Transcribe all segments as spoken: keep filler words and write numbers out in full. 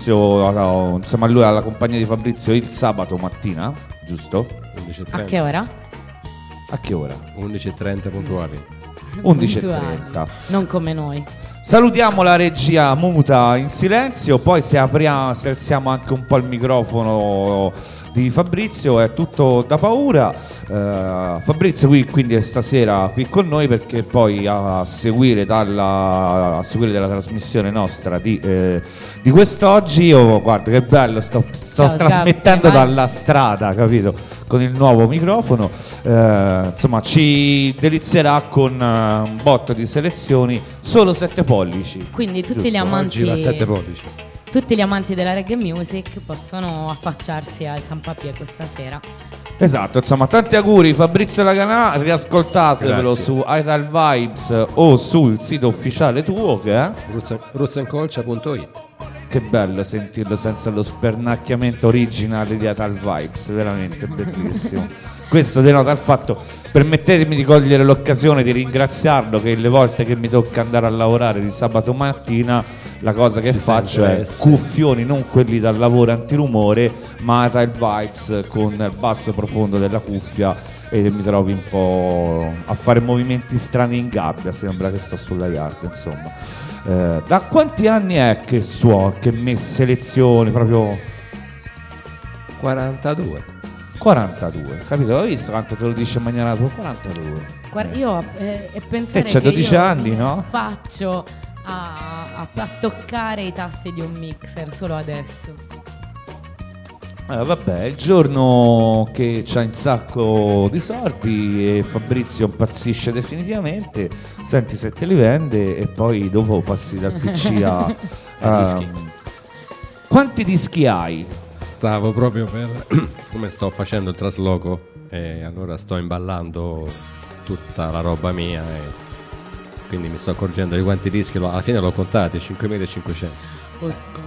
Fabrizio, no, insieme a lui alla compagnia di Fabrizio il sabato mattina, giusto? undici e A trenta. che ora? A che ora? undici e trenta puntuali. undici e Puntuali. trenta. Non come noi. Salutiamo la regia muta in silenzio, poi se apriamo, se alziamo anche un po' il microfono di Fabrizio, è tutto da paura. Uh, Fabrizio qui quindi è stasera qui con noi perché poi a seguire dalla a seguire della trasmissione nostra di, eh, di quest'oggi, oh, guarda che bello, sto, sto Ciao, trasmettendo Sgarbi, vai. dalla strada, capito? Con il nuovo microfono, uh, insomma ci delizierà con uh, un botto di selezioni, solo sette pollici. Quindi tutti Giusto, gli amanti Oggi va a sette pollici. tutti gli amanti della reggae music possono affacciarsi al San Papie questa sera. Esatto, insomma, tanti auguri Fabrizio Laganà, riascoltatevelo Grazie. su Ital Vibes o sul sito ufficiale tuo che è? ruzzencolcia punto it. Che bello sentirlo senza lo spernacchiamento originale di Ital Vibes, veramente bellissimo. Questo denota il fatto, permettetemi di cogliere l'occasione di ringraziarlo che le volte che mi tocca andare a lavorare di sabato mattina la cosa che Si faccio sente è essere. cuffioni, non quelli dal lavoro antirumore, ma Ital Vibes con il basso profondo della cuffia e mi trovi un po' a fare movimenti strani in gabbia, sembra che sto sulla yard, insomma. Eh, da quanti anni è che suo, che me selezioni proprio quarantadue. quarantadue, capito? Hai visto quanto te lo dice in maniera tua? quarantadue. Guarda, io eh, e pensare Eh, c'ha che dodici io anni, mi no? faccio a, a, a toccare i tasti di un mixer solo adesso. Eh, vabbè, il giorno che c'ha un sacco di soldi e Fabrizio impazzisce definitivamente, senti se te li vende e poi dopo passi dal P C a... a- dischi. Quanti dischi hai? Stavo proprio per siccome sto facendo il trasloco e allora sto imballando tutta la roba mia e quindi mi sto accorgendo di quanti dischi l'ho- alla fine l'ho contati, cinquemilacinquecento. Oddio.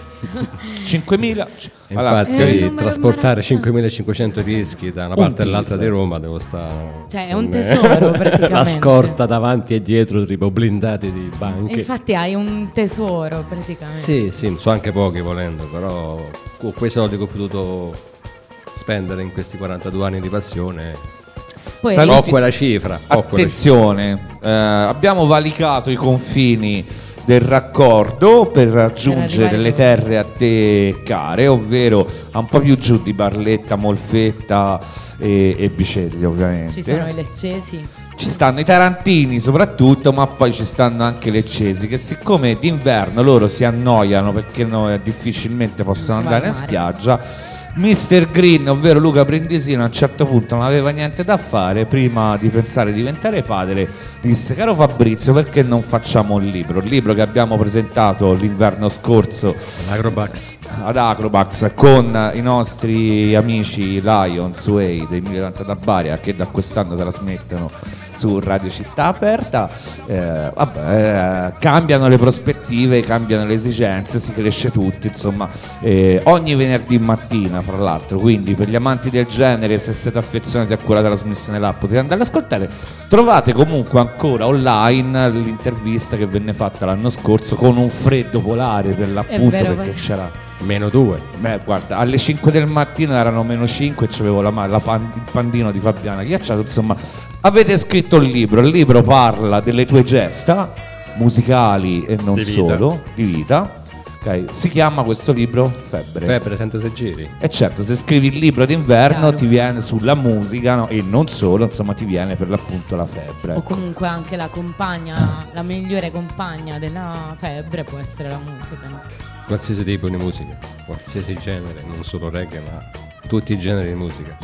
cinquemila? E Allora, infatti Eh, non me lo trasportare immaginavo. cinquemilacinquecento dischi da una Un parte all'altra tiro. di Roma devo stare Cioè, è un con- tesoro, praticamente. la scorta davanti e dietro tipo blindati di E banche. infatti hai un tesoro praticamente. Sì, sì, so anche pochi volendo, però con quei soldi che ho potuto spendere in questi quarantadue anni di passione Poi Saluti- ho quella cifra, ho quella cifra. Attenzione, eh, abbiamo valicato i confini del raccordo per raggiungere arrivare le dove? terre a te care, ovvero a un po' più giù di Barletta, Molfetta e, e Bicelli, ovviamente. ci sono i leccesi. Ci stanno i tarantini soprattutto, ma poi ci stanno anche i leccesi che siccome d'inverno loro si annoiano perché no, difficilmente possono Si va andare al in mare. spiaggia, mister Green, ovvero Luca Brindisino, a un certo punto non aveva niente da fare, prima di pensare di diventare padre disse: caro Fabrizio, perché non facciamo un libro? Il libro che abbiamo presentato l'inverno scorso L'Agrobax. ad Acrobax con i nostri amici Lions Way dei mille ottanta da Baria, che da quest'anno trasmettono su Radio Città Aperta. Eh, vabbè, eh, cambiano le prospettive, cambiano le esigenze, si cresce tutti, insomma, eh, ogni venerdì mattina, fra l'altro, quindi per gli amanti del genere, se siete affezionati a quella trasmissione là, potete andare ad ascoltare. Trovate comunque ancora online l'intervista che venne fatta l'anno scorso con un freddo polare per l'appunto, vero, perché quasi. c'era... Meno due. Beh, guarda, alle cinque del mattino erano meno cinque e c'avevo la, ma- la pan- il pandino di Fabiana ghiacciato. Insomma, avete scritto il libro. Il libro parla delle tue gesta musicali e non Di vita. solo, di vita. Ok, si chiama questo libro Febbre. Febbre trentasei giri. E certo, se scrivi il libro d'inverno Chiaro. ti viene sulla musica, no? E non solo, insomma, ti viene per l'appunto la febbre. O ecco. comunque anche la compagna, la migliore compagna della febbre può essere la musica, no? Qualsiasi tipo di musica, qualsiasi genere, non solo reggae, ma tutti i generi di musica.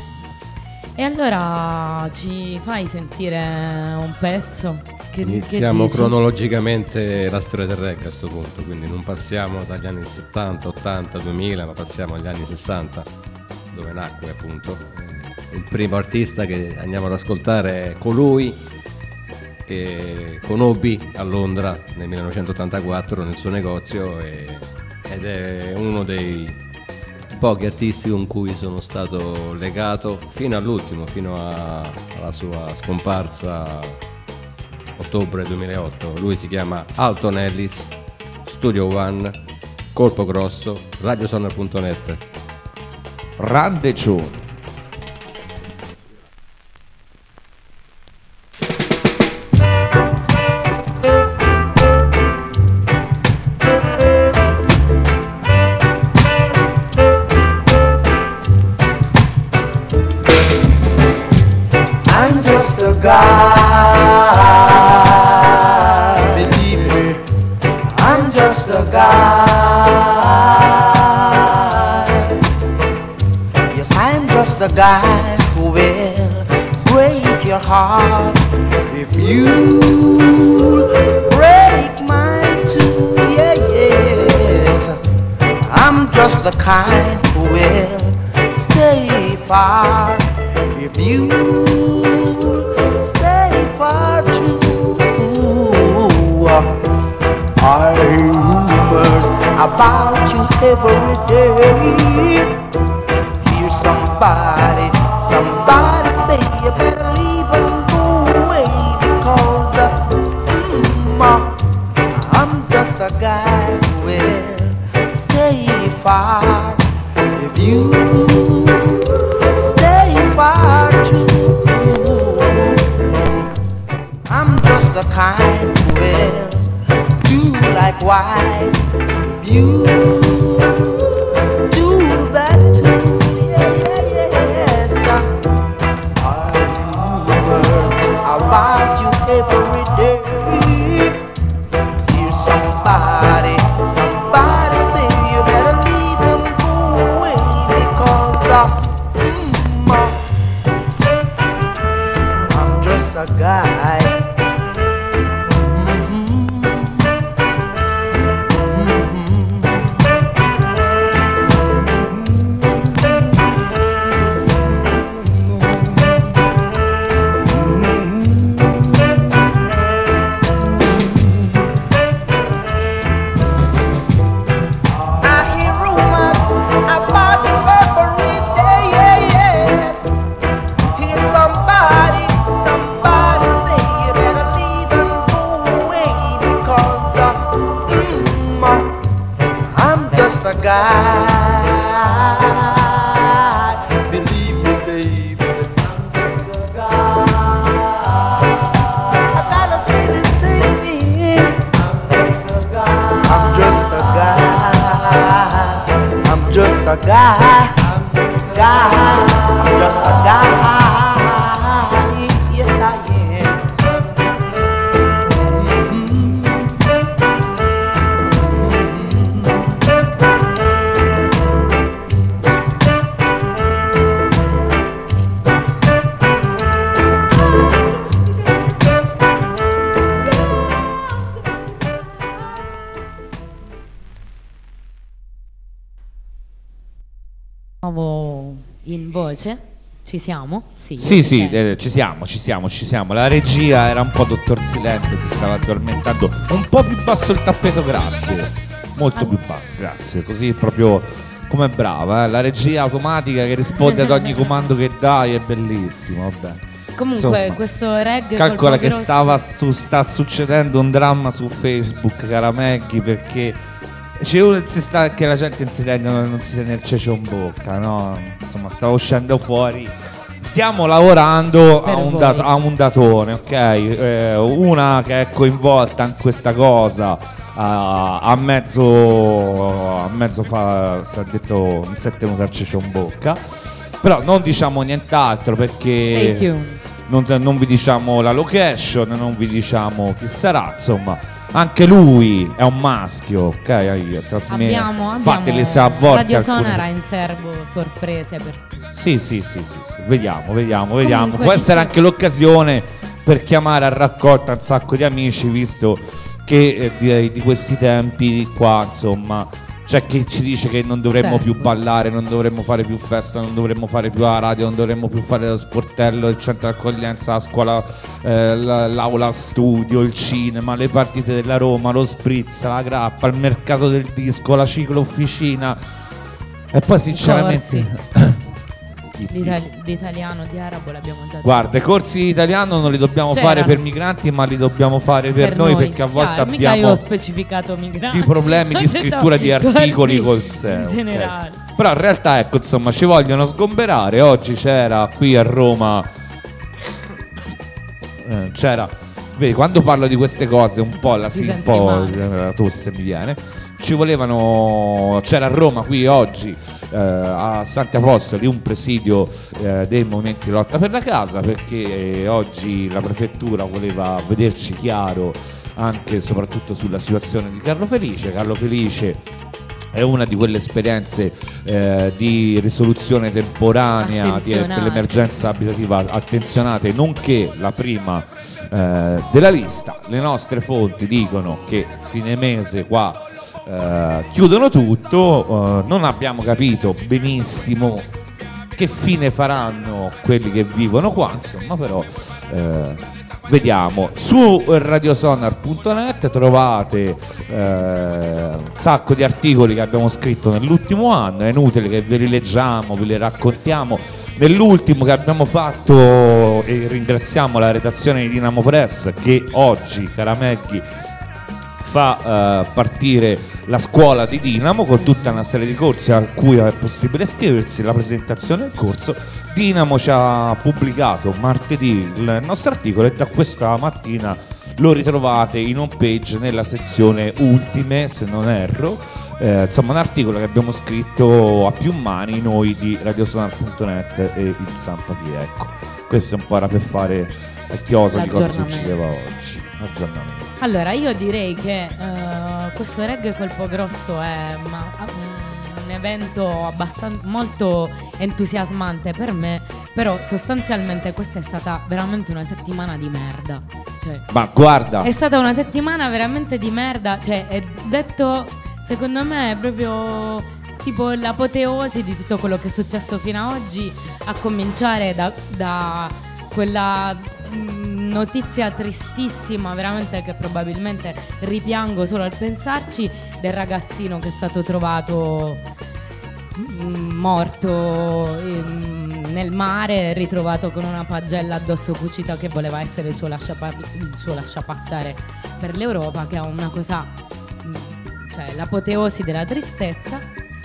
E allora ci fai sentire un pezzo? Che, Iniziamo che dici? cronologicamente la storia del reggae a questo punto, quindi non passiamo dagli anni settanta, ottanta, duemila, ma passiamo agli anni sessanta, dove nacque appunto. Il primo artista che andiamo ad ascoltare è colui che conobbi a Londra nel millenovecentottantaquattro nel suo negozio e, ed è uno dei pochi artisti con cui sono stato legato fino all'ultimo, fino a- alla sua scomparsa ottobre duemilaotto. Lui si chiama Alton Ellis, Studio One Colpo Grosso, radiosonar punto net. Randecione. I'm just a guy, believe me, I'm just a guy. Yes, I'm just a guy who will break your heart if you break mine too. Yeah, yes, I'm just the kind who will stay far if you stay far too. I hear rumors about you every day. Hear somebody, somebody say you better leave and go away because uh, mm, uh, I'm just a guy who will stay far if you stay far too. I'm just the kind who will do likewise if you do that too. Yeah, yeah, yes. I hear rumors about you every day. Hear somebody, somebody say you better leave and go away because uh, mm, uh, I'm just a guy. Guy, believe me, baby, I'm just a guy. I gotta say the same thing. I'm just a guy. I'm just a guy. Guy. I'm just a guy. Yes, I am. In voce ci siamo? Sì, Sì, sì, sento. eh, ci siamo, ci siamo, ci siamo. La regia era un po' dottor Silente, si stava addormentando. Un po' più basso il tappeto, grazie. Molto più basso, grazie. Così proprio come brava, eh? La regia automatica che risponde ad ogni comando che dai, è bellissimo, vabbè. Comunque Insomma, questo reggae calcola Colpo che Grosso- stava su, sta succedendo un dramma su Facebook, cara Maggie, perché c'è uno che si sta, che la gente non si tiene, non si tiene il cecio in bocca, no? Insomma, stava uscendo fuori. Stiamo lavorando a un, dat- a un datone, ok? Eh, una che è coinvolta in questa cosa a, a mezzo a mezzo fa, si è detto, non si è tenuto il cecio in bocca. Però non diciamo nient'altro perché Stay tuned. non, non vi diciamo la location, non vi diciamo chi sarà, insomma. Anche lui è un maschio, ok? Trasme- Abbiamo, fatele se abbiamo a volte Radio alcune- Sonara in serbo sorprese per... Sì, sì, sì, sì, sì. Vediamo, vediamo, vediamo. Comunque Può dice- essere anche l'occasione per chiamare a raccolta un sacco di amici, visto che eh, di, di questi tempi qua, insomma, c'è chi ci dice che non dovremmo Serbo. più ballare, non dovremmo fare più festa, non dovremmo fare più la radio, non dovremmo più fare lo sportello, il centro d'accoglienza, la scuola, eh, la- l'aula studio, il cinema, le partite della Roma, lo spritz, la grappa, il mercato del disco, la ciclo officina. E poi sinceramente L'itali- di italiano, di arabo l'abbiamo già detto. Guarda, i corsi di italiano non li dobbiamo C'erano. fare per migranti, ma li dobbiamo fare per, noi, perché a volte Chiaro, mica io abbiamo ho specificato migranti. di problemi Ho di detto scrittura di corsi articoli col S E O. in ok. generale. Però in realtà, ecco, insomma, ci vogliono sgomberare. Oggi c'era qui a Roma, eh, c'era, vedi, quando parlo di queste cose un po' la Ti si un senti po' male. la tosse mi viene. Ci volevano, c'era a Roma qui oggi eh, a Santi Apostoli un presidio eh, dei movimenti di lotta per la casa, perché eh, oggi la prefettura voleva vederci chiaro anche e soprattutto sulla situazione di Carlo Felice. Carlo Felice è una di quelle esperienze eh, di risoluzione temporanea di, per Attenzionate. l'emergenza abitativa attenzionate, nonché la prima eh, della lista. Le nostre fonti dicono che fine mese qua eh, chiudono tutto, eh, non abbiamo capito benissimo che fine faranno quelli che vivono qua, insomma, però eh, vediamo. Su radiosonar punto net trovate eh, un sacco di articoli che abbiamo scritto nell'ultimo anno, è inutile che ve li leggiamo, ve li raccontiamo. Nell'ultimo che abbiamo fatto, e ringraziamo la redazione di Dinamo Press che oggi, Carameghi, fa eh, partire la scuola di Dinamo con tutta una serie di corsi a cui è possibile iscriversi. La presentazione del corso, Dinamo ci ha pubblicato martedì il nostro articolo e da questa mattina lo ritrovate in home page nella sezione ultime, se non erro. Eh, insomma, un articolo che abbiamo scritto a più mani noi di radiosonar punto net e il Sampati. Ecco, questo un po' era per fare a chiosa di cosa L'aggiornamento. succedeva oggi. Aggiornamento. Allora, io direi che eh, questo reggae colpo grosso è ma, mm, un evento abbastanza molto entusiasmante per me, però sostanzialmente questa è stata veramente una settimana di merda. Cioè, Ma guarda, è stata una settimana veramente di merda, cioè è detto, secondo me è proprio tipo l'apoteosi di tutto quello che è successo fino ad oggi, a cominciare da, da quella mh, notizia tristissima, veramente, che probabilmente ripiango solo al pensarci, del ragazzino che è stato trovato mh, morto in- nel mare, ritrovato con una pagella addosso cucita che voleva essere il suo, lasciapa- il suo lasciapassare per l'Europa, che è una cosa, mh, cioè l'apoteosi della tristezza,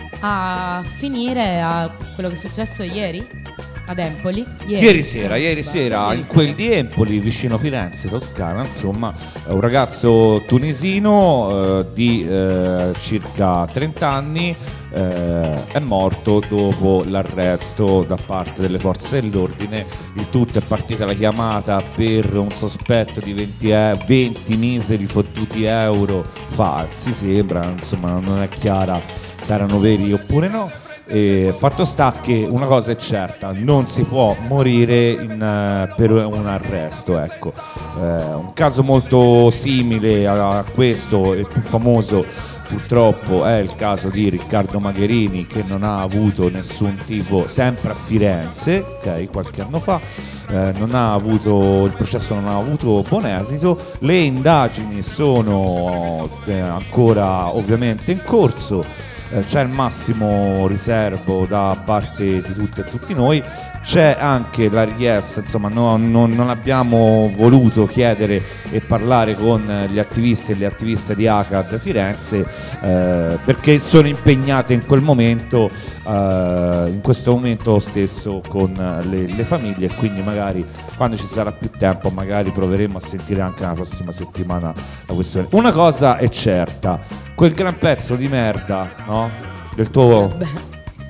a finire a quello che è successo ieri ad Empoli. ieri sera, ieri sera Ieri in quel sera. di Empoli, vicino Firenze, Toscana, insomma, un ragazzo tunisino eh, di eh, circa trenta anni eh, è morto dopo l'arresto da parte delle forze dell'ordine. Il tutto è partita la chiamata per un sospetto di venti, e- venti miseri fottuti euro falsi, sembra, insomma, non è chiara se erano veri oppure no. E fatto sta che una cosa è certa: non si può morire in, eh, per un arresto, ecco. Eh, un caso molto simile a, a questo e più famoso purtroppo è il caso di Riccardo Magherini, che non ha avuto nessun tipo, sempre a Firenze, ok, qualche anno fa, eh, non ha avuto, il processo non ha avuto buon esito. Le indagini sono eh, ancora ovviamente in corso. Eh, c'è il massimo riservo da parte di tutte e tutti noi. C'è anche la richiesta, insomma, no, non, non abbiamo voluto chiedere e parlare con gli attivisti e le attiviste di A C A D Firenze eh, perché sono impegnate in quel momento, eh, in questo momento stesso, con le, le famiglie, e quindi magari quando ci sarà più tempo magari proveremo a sentire anche la prossima settimana la questione. Una cosa è certa: quel gran pezzo di merda, no? Del tuo Beh,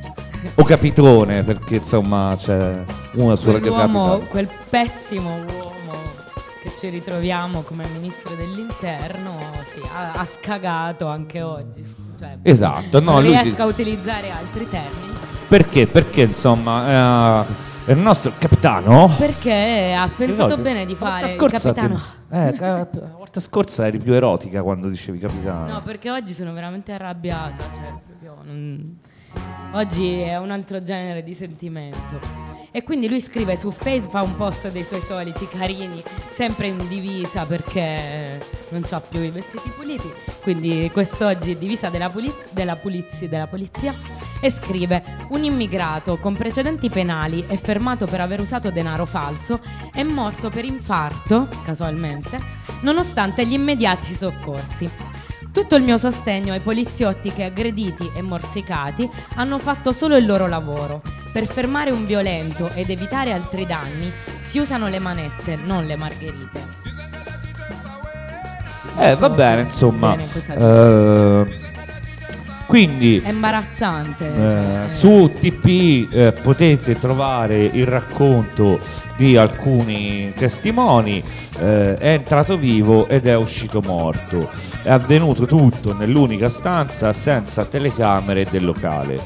o capitone, perché insomma c'è una sulla quell'uomo, capitale. quel pessimo uomo che ci ritroviamo come ministro dell'interno, sì, ha, ha scagato anche oggi. Cioè, Esatto, no, non lui riesco ti- a utilizzare altri termini. Perché? Perché insomma eh, è il nostro capitano. Perché ha pensato Ricordi? bene di La volta fare il scorsa capitano. ti- eh, ca- la volta scorsa eri più erotica quando dicevi capitano. No, perché oggi sono veramente arrabbiata, cioè proprio non- oggi è un altro genere di sentimento. E quindi lui scrive su Facebook, fa un post dei suoi soliti carini, sempre in divisa perché non c'ha più i vestiti puliti. Quindi quest'oggi è divisa della, puli- della, pulizia, della polizia. e scrive: un immigrato con precedenti penali e fermato per aver usato denaro falso è morto per infarto, casualmente, nonostante gli immediati soccorsi. Tutto il mio sostegno ai poliziotti che, aggrediti e morsicati, hanno fatto solo il loro lavoro. Per fermare un violento ed evitare altri danni si usano le manette, non le margherite. Eh, va bene, insomma. Eh, quindi è imbarazzante. Eh, cioè, su T P eh, potete trovare il racconto di alcuni testimoni. Eh, è entrato vivo ed è uscito morto. È avvenuto tutto nell'unica stanza senza telecamere del locale.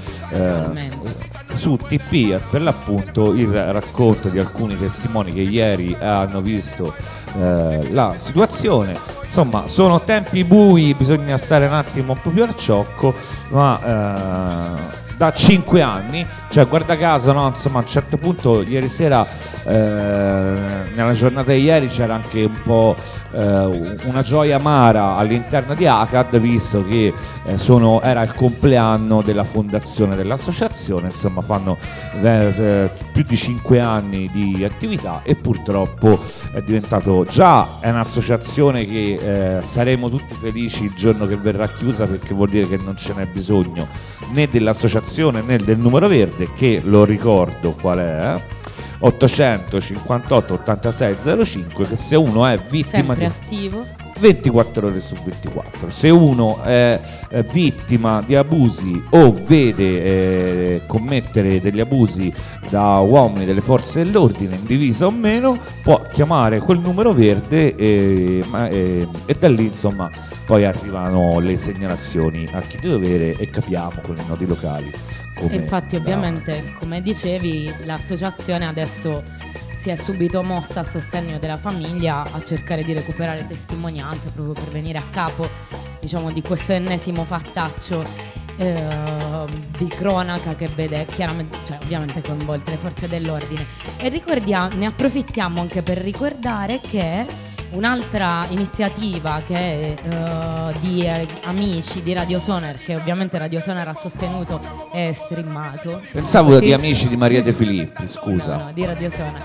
Eh, su T P è per l'appunto il racconto di alcuni testimoni che ieri hanno visto eh, la situazione. Insomma, sono tempi bui, bisogna stare un attimo un po' più al ciocco, ma eh, da cinque anni, cioè guarda caso, no, insomma, a un certo punto ieri sera, eh, nella giornata di ieri c'era anche un po' eh, una gioia amara all'interno di A C A D, visto che eh, sono, era il compleanno della fondazione dell'associazione. Insomma, fanno eh, più di cinque anni di attività e purtroppo è diventato, già è un'associazione che eh, saremo tutti felici il giorno che verrà chiusa, perché vuol dire che non ce n'è bisogno né dell'associazione né del numero verde, che lo ricordo qual è, ottocentocinquantotto ottantasei zero cinque, che se uno è vittima sempre di attivo ventiquattro ore su ventiquattro, se uno è, è vittima di abusi o vede eh, commettere degli abusi da uomini delle forze dell'ordine, in divisa o meno, può chiamare quel numero verde e, ma, e, e da lì insomma poi arrivano le segnalazioni a chi di dovere e capiamo con i nodi locali. E infatti ovviamente, come dicevi, l'associazione adesso si è subito mossa a sostegno della famiglia a cercare di recuperare testimonianze proprio per venire a capo, diciamo, di questo ennesimo fattaccio eh, di cronaca che vede chiaramente, cioè ovviamente coinvolte le forze dell'ordine. E ricordiamo, ne approfittiamo anche per ricordare che un'altra iniziativa che è uh, di eh, amici di Radio Sonar, che ovviamente Radio Sonar ha sostenuto e streamato. Pensavo così. di amici di Maria De Filippi, scusa. No, no, di Radio Sonar.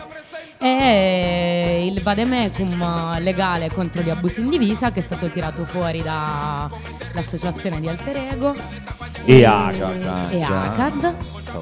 È il vademecum legale contro gli abusi in divisa, che è stato tirato fuori dall'associazione di Alter Ego E A C A D, e A C A D,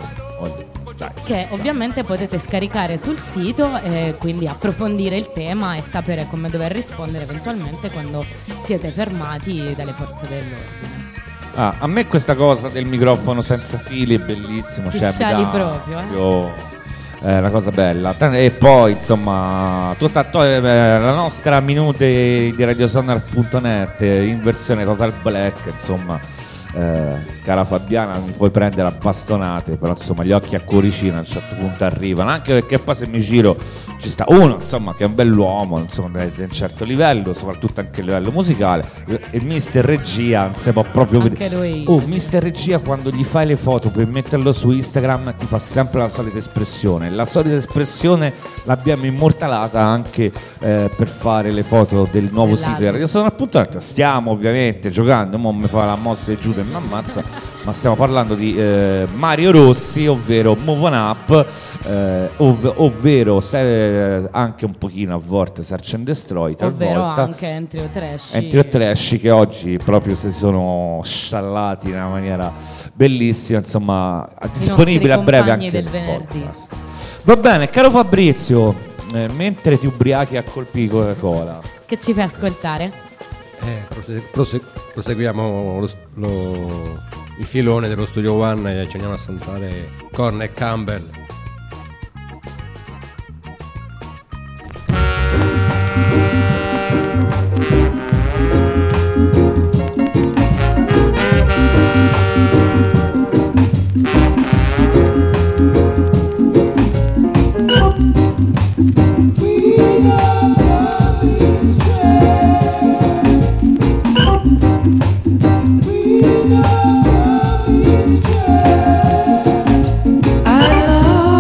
che ovviamente potete scaricare sul sito e quindi approfondire il tema e sapere come dover rispondere eventualmente quando siete fermati dalle forze dell'ordine. Ah, a me questa cosa del microfono senza fili è bellissimo, Ti cioè mi sciali dà proprio, eh? proprio, eh, una cosa bella. E poi insomma tutta to- eh, la nostra minute di radiosonar punto net in versione Total Black, insomma. Eh, cara Fabiana, mi puoi prendere a bastonate, però insomma gli occhi a cuoricino a un certo punto arrivano, anche perché poi se mi giro ci sta uno insomma che è un bell'uomo, insomma di un certo livello, soprattutto anche a livello musicale, e mister Regia non si può proprio anche vedere. lui. Oh, mister Regia, quando gli fai le foto per metterlo su Instagram ti fa sempre la solita espressione, la solita espressione l'abbiamo immortalata anche eh, per fare le foto del nuovo Dell'album. sito di Radio Sonar punto net. Stiamo ovviamente giocando, mo mi fa la mossa e giù e mi ammazza, ma stiamo parlando di eh, Mario Rossi, ovvero Move On Up, eh, ov- ovvero se- anche un pochino a volte Search and Destroy, Ovvero talvolta anche Entry o Trash. Entry o Trash, che oggi proprio si sono sciallati in una maniera bellissima, insomma disponibile a breve compagni anche del il venerdì. podcast. Va bene, caro Fabrizio, eh, mentre ti ubriachi a colpi di Coca-Cola, Che ci fai ascoltare? Eh, prose- prose- proseguiamo lo, lo- il filone dello Studio One e ci andiamo a sentire Korn e Campbell. I love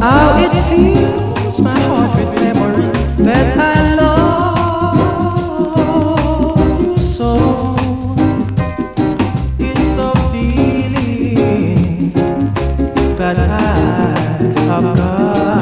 how it fills my heart with memory that I love you so. It's a feeling that I have got.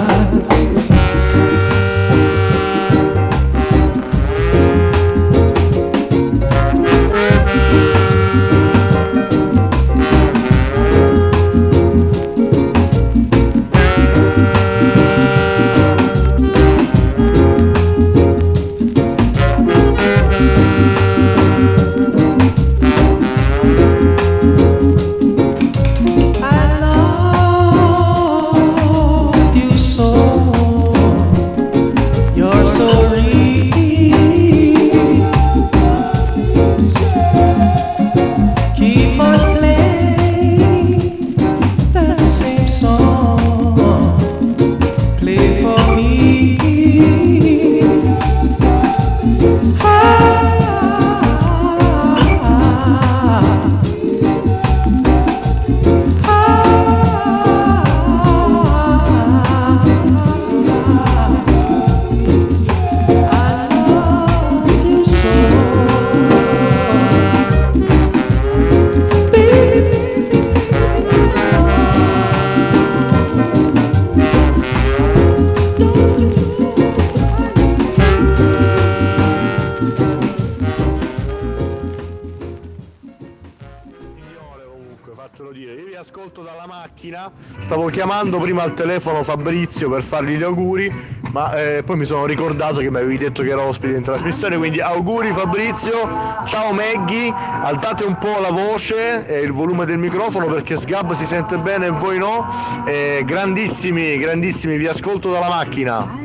Stavo chiamando prima al telefono Fabrizio per fargli gli auguri, ma eh, poi mi sono ricordato che mi avevi detto che ero ospite in trasmissione, quindi auguri Fabrizio, ciao Maggie, alzate un po' la voce e il volume del microfono perché Sgab si sente bene e voi no, eh, grandissimi, grandissimi, vi ascolto dalla macchina.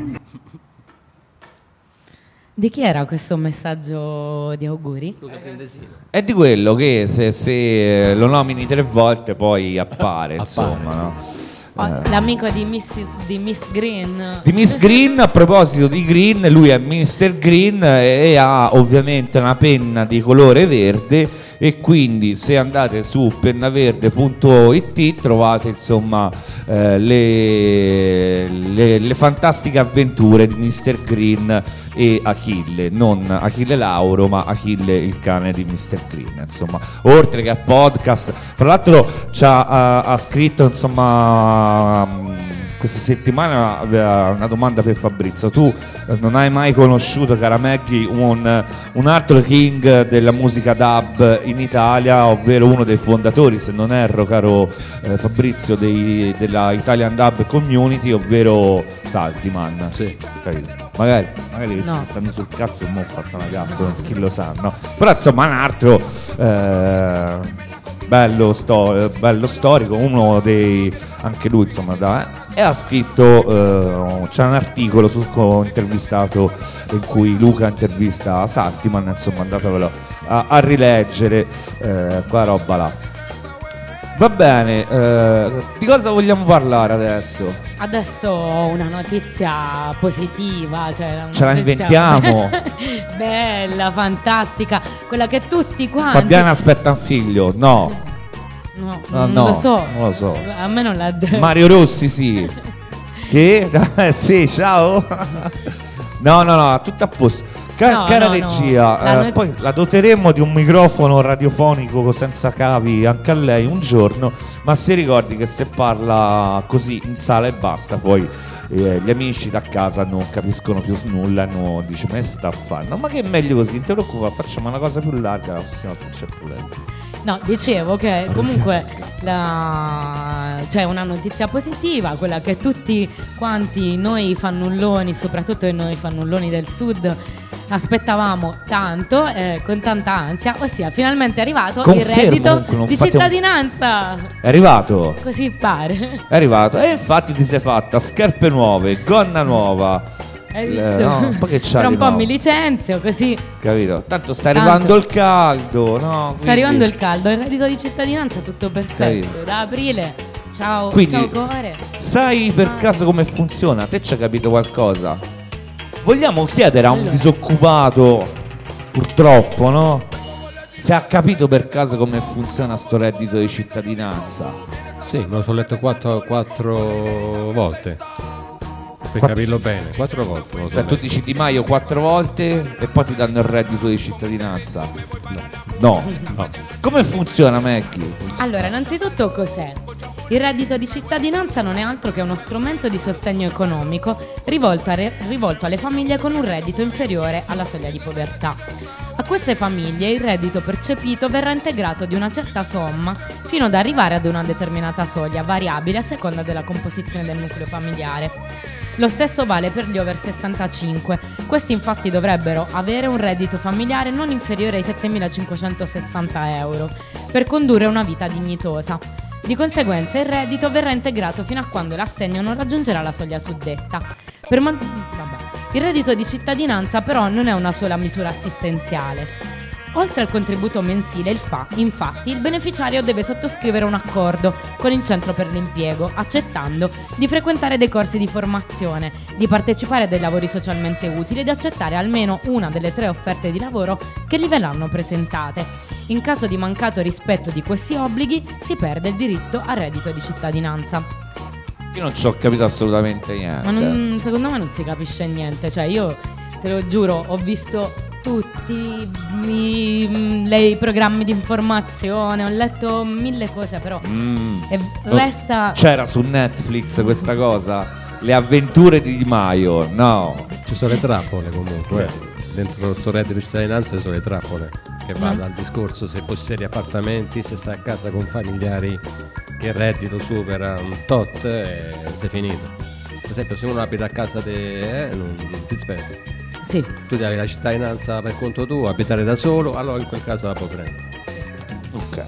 Di chi era questo messaggio di auguri? È di quello che se, se lo nomini tre volte poi appare, insomma, no? Oh, l'amico di Miss, di Miss Green. Di Miss Green, a proposito di Green, lui è mister Green e ha ovviamente una penna di colore verde, e quindi se andate su pennaverde punto it trovate insomma eh, le, le, le fantastiche avventure di mister Green e Achille, non Achille Lauro ma Achille il cane di mister Green, insomma, oltre che a podcast. Fra l'altro c'ha, ha, ha scritto insomma questa settimana una domanda per Fabrizio: tu non hai mai conosciuto, cara Maggie, un, un altro king della musica dub in Italia, ovvero uno dei fondatori, se non erro, caro eh, Fabrizio, dei, della Italian Dub Community, ovvero Saltiman? Sì. Capito? Magari, magari No. questi stanno sul cazzo e mo' ho fatto una gaffa, chi lo sa, no? Però insomma un altro eh, bello, sto- bello storico, uno dei, anche lui insomma da, eh, e ha scritto, eh, c'è un articolo su, ho intervistato, in cui Luca intervista Saltiman, insomma andatevelo a, a rileggere eh, quella roba là. Va bene, eh, di cosa vogliamo parlare adesso? Adesso ho una notizia positiva, cioè una Ce la notizia inventiamo? bella, fantastica, quella che tutti quanti. Fabiana aspetta un figlio, no. No, No, non no, lo so. non lo so. A me non l'ha detto. Mario Rossi, sì. Che? Eh, sì, ciao. No, no, no, tutto a posto. Ca- No, cara no, regia, no. La eh, not- poi la doteremo di un microfono radiofonico senza cavi anche a lei un giorno, ma si ricordi che se parla così in sala e basta, poi eh, gli amici da casa non capiscono più nulla e non dice ma che sta a fare? No, ma che è meglio così, non ti preoccupare, facciamo una cosa più larga, la prossima non c'è problema. No, dicevo che comunque la... c'è una notizia positiva, quella che tutti quanti noi fannulloni, soprattutto noi fannulloni del sud, aspettavamo tanto, eh, con tanta ansia, ossia finalmente è arrivato Confermo, il reddito comunque, non di fate un- cittadinanza. È arrivato? Così pare. È arrivato. E infatti ti sei fatta scarpe nuove, gonna nuova. Hai Il- visto? no, un po' che c'ha Tra un di po' nuovo? mi licenzio, così Capito? Tanto sta Tanto. arrivando il caldo, no? sta arrivando il caldo, il reddito di cittadinanza tutto perfetto. Capito. Da aprile. Ciao, Quindi- ciao cuore. Sai per caso come funziona? Te ci hai capito qualcosa? Vogliamo chiedere a un Allora. disoccupato, purtroppo, no? Se ha capito per caso come funziona sto reddito di cittadinanza. Sì, me lo sono letto quattro, quattro volte. Per Quatt- capirlo bene, quattro volte. me lo Cioè sono tu letto. dici Di Maio quattro volte e poi ti danno il reddito di cittadinanza? No. No. Come funziona, Mackie? Allora, innanzitutto cos'è? Il reddito di cittadinanza non è altro che uno strumento di sostegno economico rivolto, a re- rivolto alle famiglie con un reddito inferiore alla soglia di povertà. A queste famiglie il reddito percepito verrà integrato di una certa somma fino ad arrivare ad una determinata soglia, variabile a seconda della composizione del nucleo familiare. Lo stesso vale per gli over sessantacinque. Questi infatti dovrebbero avere un reddito familiare non inferiore ai settemilacinquecentosessanta euro per condurre una vita dignitosa. Di conseguenza il reddito verrà integrato fino a quando l'assegno non raggiungerà la soglia suddetta. Per man- vabbè. Il reddito di cittadinanza però non è una sola misura assistenziale. Oltre al contributo mensile, il fa- infatti, il beneficiario deve sottoscrivere un accordo con il centro per l'impiego, accettando di frequentare dei corsi di formazione, di partecipare a dei lavori socialmente utili ed accettare almeno una delle tre offerte di lavoro che gli verranno presentate. In caso di mancato rispetto di questi obblighi, si perde il diritto al reddito di cittadinanza. Io non ci ho capito assolutamente niente. Ma non- secondo me non si capisce niente, cioè io te lo giuro, ho visto tutti i, le- i programmi di informazione, ho letto mille cose, però Mm. e resta C'era su Netflix questa cosa? Le avventure di Di Maio? No. Ci sono le trappole comunque. eh. Dentro sto reddito di cittadinanza ci sono le trappole. Che va Mm. dal discorso se possiedi appartamenti, se stai a casa con familiari, che il reddito supera un tot e sei finito. Per esempio se uno abita a casa te, eh, non, non ti spende. sì. Tu devi avere la cittadinanza per conto tuo, abitare da solo, allora in quel caso la puoi prendere. Ok.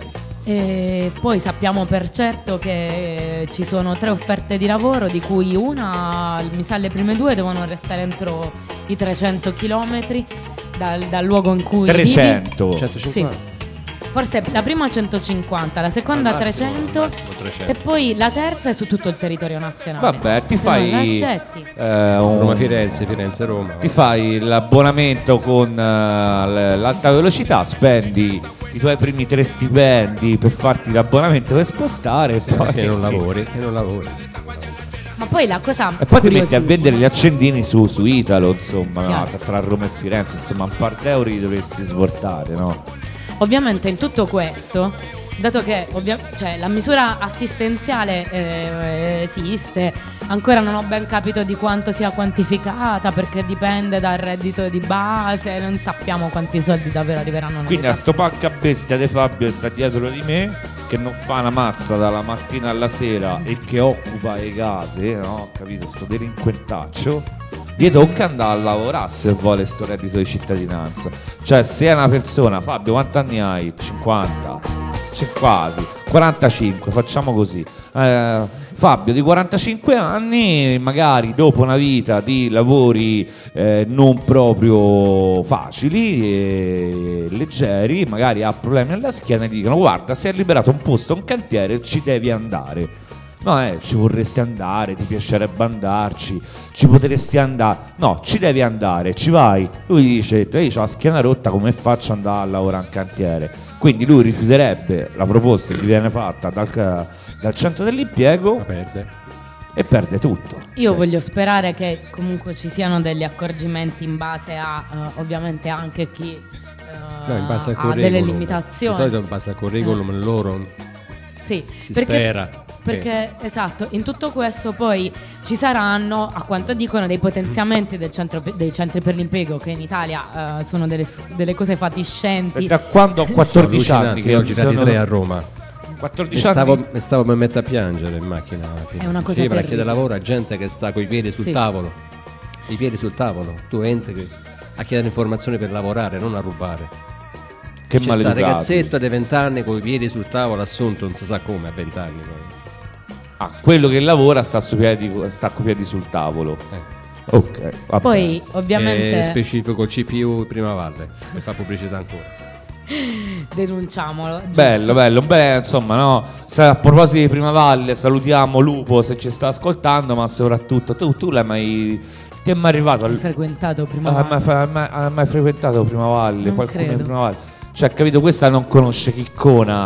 E poi sappiamo per certo che ci sono tre offerte di lavoro, di cui una, mi sa le prime due devono restare entro i trecento chilometri dal, dal luogo in cui vivi. trecento. centocinquanta. Sì. Forse la prima centocinquanta, la seconda Al massimo, trecento, al massimo trecento. e poi la terza è su tutto il territorio nazionale. Vabbè, ti Se non fai l'accetti. eh, un- Roma Firenze, Firenze Roma. ti fai l'abbonamento con eh, l- l'alta velocità, spendi i tuoi primi tre stipendi per farti l'abbonamento per spostare Sì, e poi, perché non lavori, e non lavori. Ma poi la cosa e poi ti metti a curiosissima- vendere gli accendini su, su Italo, insomma, no? Chiaro. tra Roma e Firenze, insomma, un par d'euro li dovresti svoltare, no? Ovviamente in tutto questo, dato che ovvia- cioè, la misura assistenziale eh, esiste, ancora non ho ben capito di quanto sia quantificata perché dipende dal reddito di base, non sappiamo quanti soldi davvero arriveranno nelle Quindi a tasche. sto pacca bestia di Fabio che sta dietro di me, che non fa una mazza dalla mattina alla sera e che occupa le case, no? Capito? Sto delinquentaccio. Gli tocca andare a lavorare se vuole sto reddito di cittadinanza. Cioè, se è una persona, Fabio, quanti anni hai? cinquanta? C'è quasi. quarantacinque, facciamo così. Eh, Fabio di quarantacinque anni, magari dopo una vita di lavori eh, non proprio facili e leggeri, magari ha problemi alla schiena e gli dicono: guarda, si è liberato un posto, un cantiere, ci devi andare. No, eh, ci vorresti andare, ti piacerebbe andarci, ci potresti andare. No, ci devi andare, ci vai. Lui dice: io ho la schiena rotta, come faccio ad andare a lavorare in cantiere? Quindi lui rifiuterebbe la proposta che gli viene fatta dal, dal centro dell'impiego La perde. e perde tutto. Io voglio sperare che comunque ci siano degli accorgimenti in base a eh, ovviamente anche chi eh, No, in base al ha curriculum. delle Di limitazioni. solito in base al curriculum loro Sì, si perché, spera. perché esatto, in tutto questo poi ci saranno, a quanto dicono, dei potenziamenti del centro, dei centri per l'impiego che in Italia eh, sono delle, delle cose fatiscenti. E da quando ho quattordicici anni che ho mi girato sono- tre a Roma. Mi quattordici anni stavo, mi stavo per mettere a piangere in macchina. alla fine. È una cosa sì, perché terribile. chiede lavoro a gente che sta coi piedi sul Sì. tavolo. I piedi sul tavolo. Tu entri a chiedere informazioni per lavorare, non a rubare. che C'è sta maleducati. ragazzetto di venti anni con i piedi sul tavolo assunto, non si sa come a venti anni poi. Ah, quello che lavora sta, su piedi, sta con i piedi sul tavolo. Eh. Ok, vabbè. Poi ovviamente È specifico C P U Prima Valle, e fa pubblicità ancora. denunciamolo. giusto? Bello, bello, beh, insomma, no. Sa- A proposito di Prima Valle, salutiamo Lupo se ci sta ascoltando, ma soprattutto tu, tu l'hai mai. Ti è mai arrivato Hai al. frequentato prima Hai Valle? mai, fa- hai mai- hai mai frequentato Prima Valle? Non Qualcuno credo. di Prima Valle? Cioè, capito, questa non conosce Chiccona,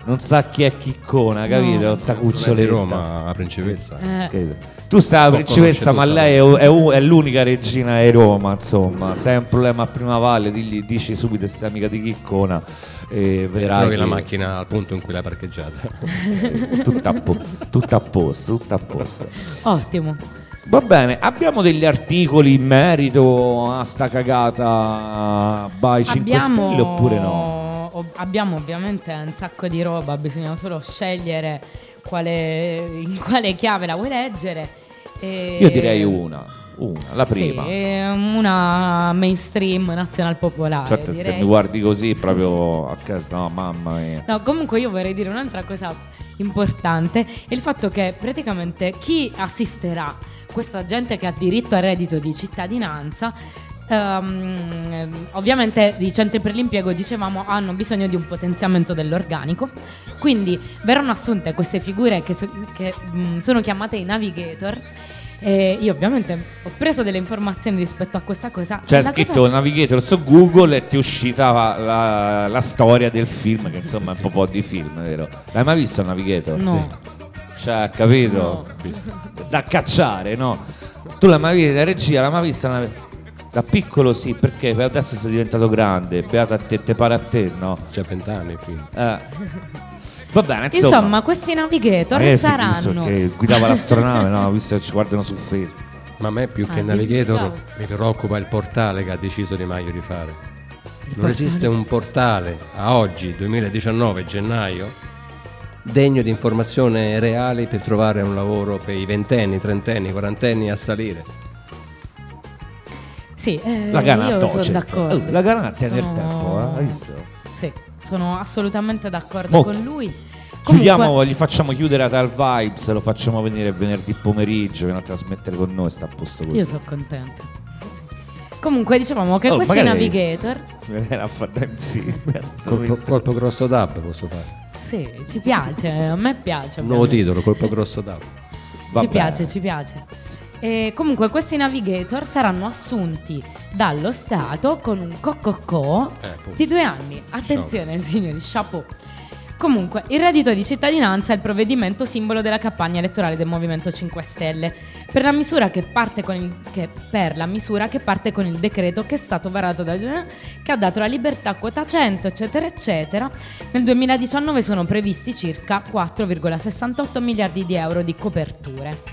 non sa chi è Chiccona, capito? No. Sta Non è di cuccioletta. Roma, la principessa. Eh, Capito? Tu sei la Lo principessa, ma conosce lei tutta è, è- è l'unica regina di Roma, insomma. Se hai un problema a Prima Valle, digli- dici subito che sei amica di Chiccona e vedrai Trovi che la macchina al punto in cui l'hai parcheggiata. tutto a, po- tutto a posto, tutto a posto. ottimo. Va bene, abbiamo degli articoli in merito a sta cagata by cinque Stelle oppure no? ov- abbiamo ovviamente un sacco di roba, bisogna solo scegliere quale, in quale chiave la vuoi leggere. E- Io direi una, una, la prima. Sì, eh, una mainstream nazional popolare. Certo, se direi. mi guardi così proprio a casa, no, mamma mia. No, comunque io vorrei dire un'altra cosa importante, è il fatto che praticamente chi assisterà questa gente che ha diritto al reddito di cittadinanza, ehm, ovviamente i centri per l'impiego, dicevamo, hanno bisogno di un potenziamento dell'organico, quindi verranno assunte queste figure che, so- che mh, sono chiamate i navigator. E io ovviamente ho preso delle informazioni rispetto a questa cosa. C'è e la scritto cosa- Navigator su Google e ti è uscita la, la- la storia del film, che insomma è un po' di film, vero? L'hai mai visto Navigator? No. Sì. Cioè, capito? Da cacciare, no? Tu l'hai mai vista, la regia, l'hai mai vista? Una... Da piccolo sì, perché per adesso sei diventato grande, beata a te, te pare a te, no? C'è vent'anni il film. Eh. Va bene, insomma. Insomma, questi navigator Magari è saranno fighissimo, che guidava l'astronave, no? Visto che ci guardano su Facebook. Ma a me più che Ah, Navigator bravo. mi preoccupa il portale che ha deciso Di Maio di fare. Non portale? esiste un portale a oggi, duemiladiciannove, gennaio, degno di informazione reali per trovare un lavoro per i ventenni, trentenni, quarantenni a salire. Sì, eh, La gana a io sono doccia. d'accordo. Oh, la gana a tenere Sono- tempo, eh? Hai visto? Sì, sono assolutamente d'accordo Mo- con lui. Chiudiamo, Comunque, gli facciamo chiudere a Tal Vibes, lo facciamo venire venerdì pomeriggio, viene a trasmettere con noi, sta a posto così. io sono contenta. Comunque dicevamo che Oh, questi magari- navigator, Viene a fare da insieme. Colpo, colpo grosso dab posso fare. sì, ci piace, a me piace. Un nuovo ovviamente. titolo, colpo grosso dab. Va Ci bene. piace, ci piace. E comunque questi navigator saranno assunti dallo Stato con un co-co-co Eh, appunto. di due anni. Attenzione signori, chapeau. Comunque, il reddito di cittadinanza è il provvedimento simbolo della campagna elettorale del Movimento cinque Stelle. Per la misura che parte con il, che, per la misura che parte con il decreto che è stato varato dal che ha dato la libertà a quota cento, eccetera, eccetera. Nel duemiladiciannove sono previsti circa quattro virgola sessantotto miliardi di euro di coperture.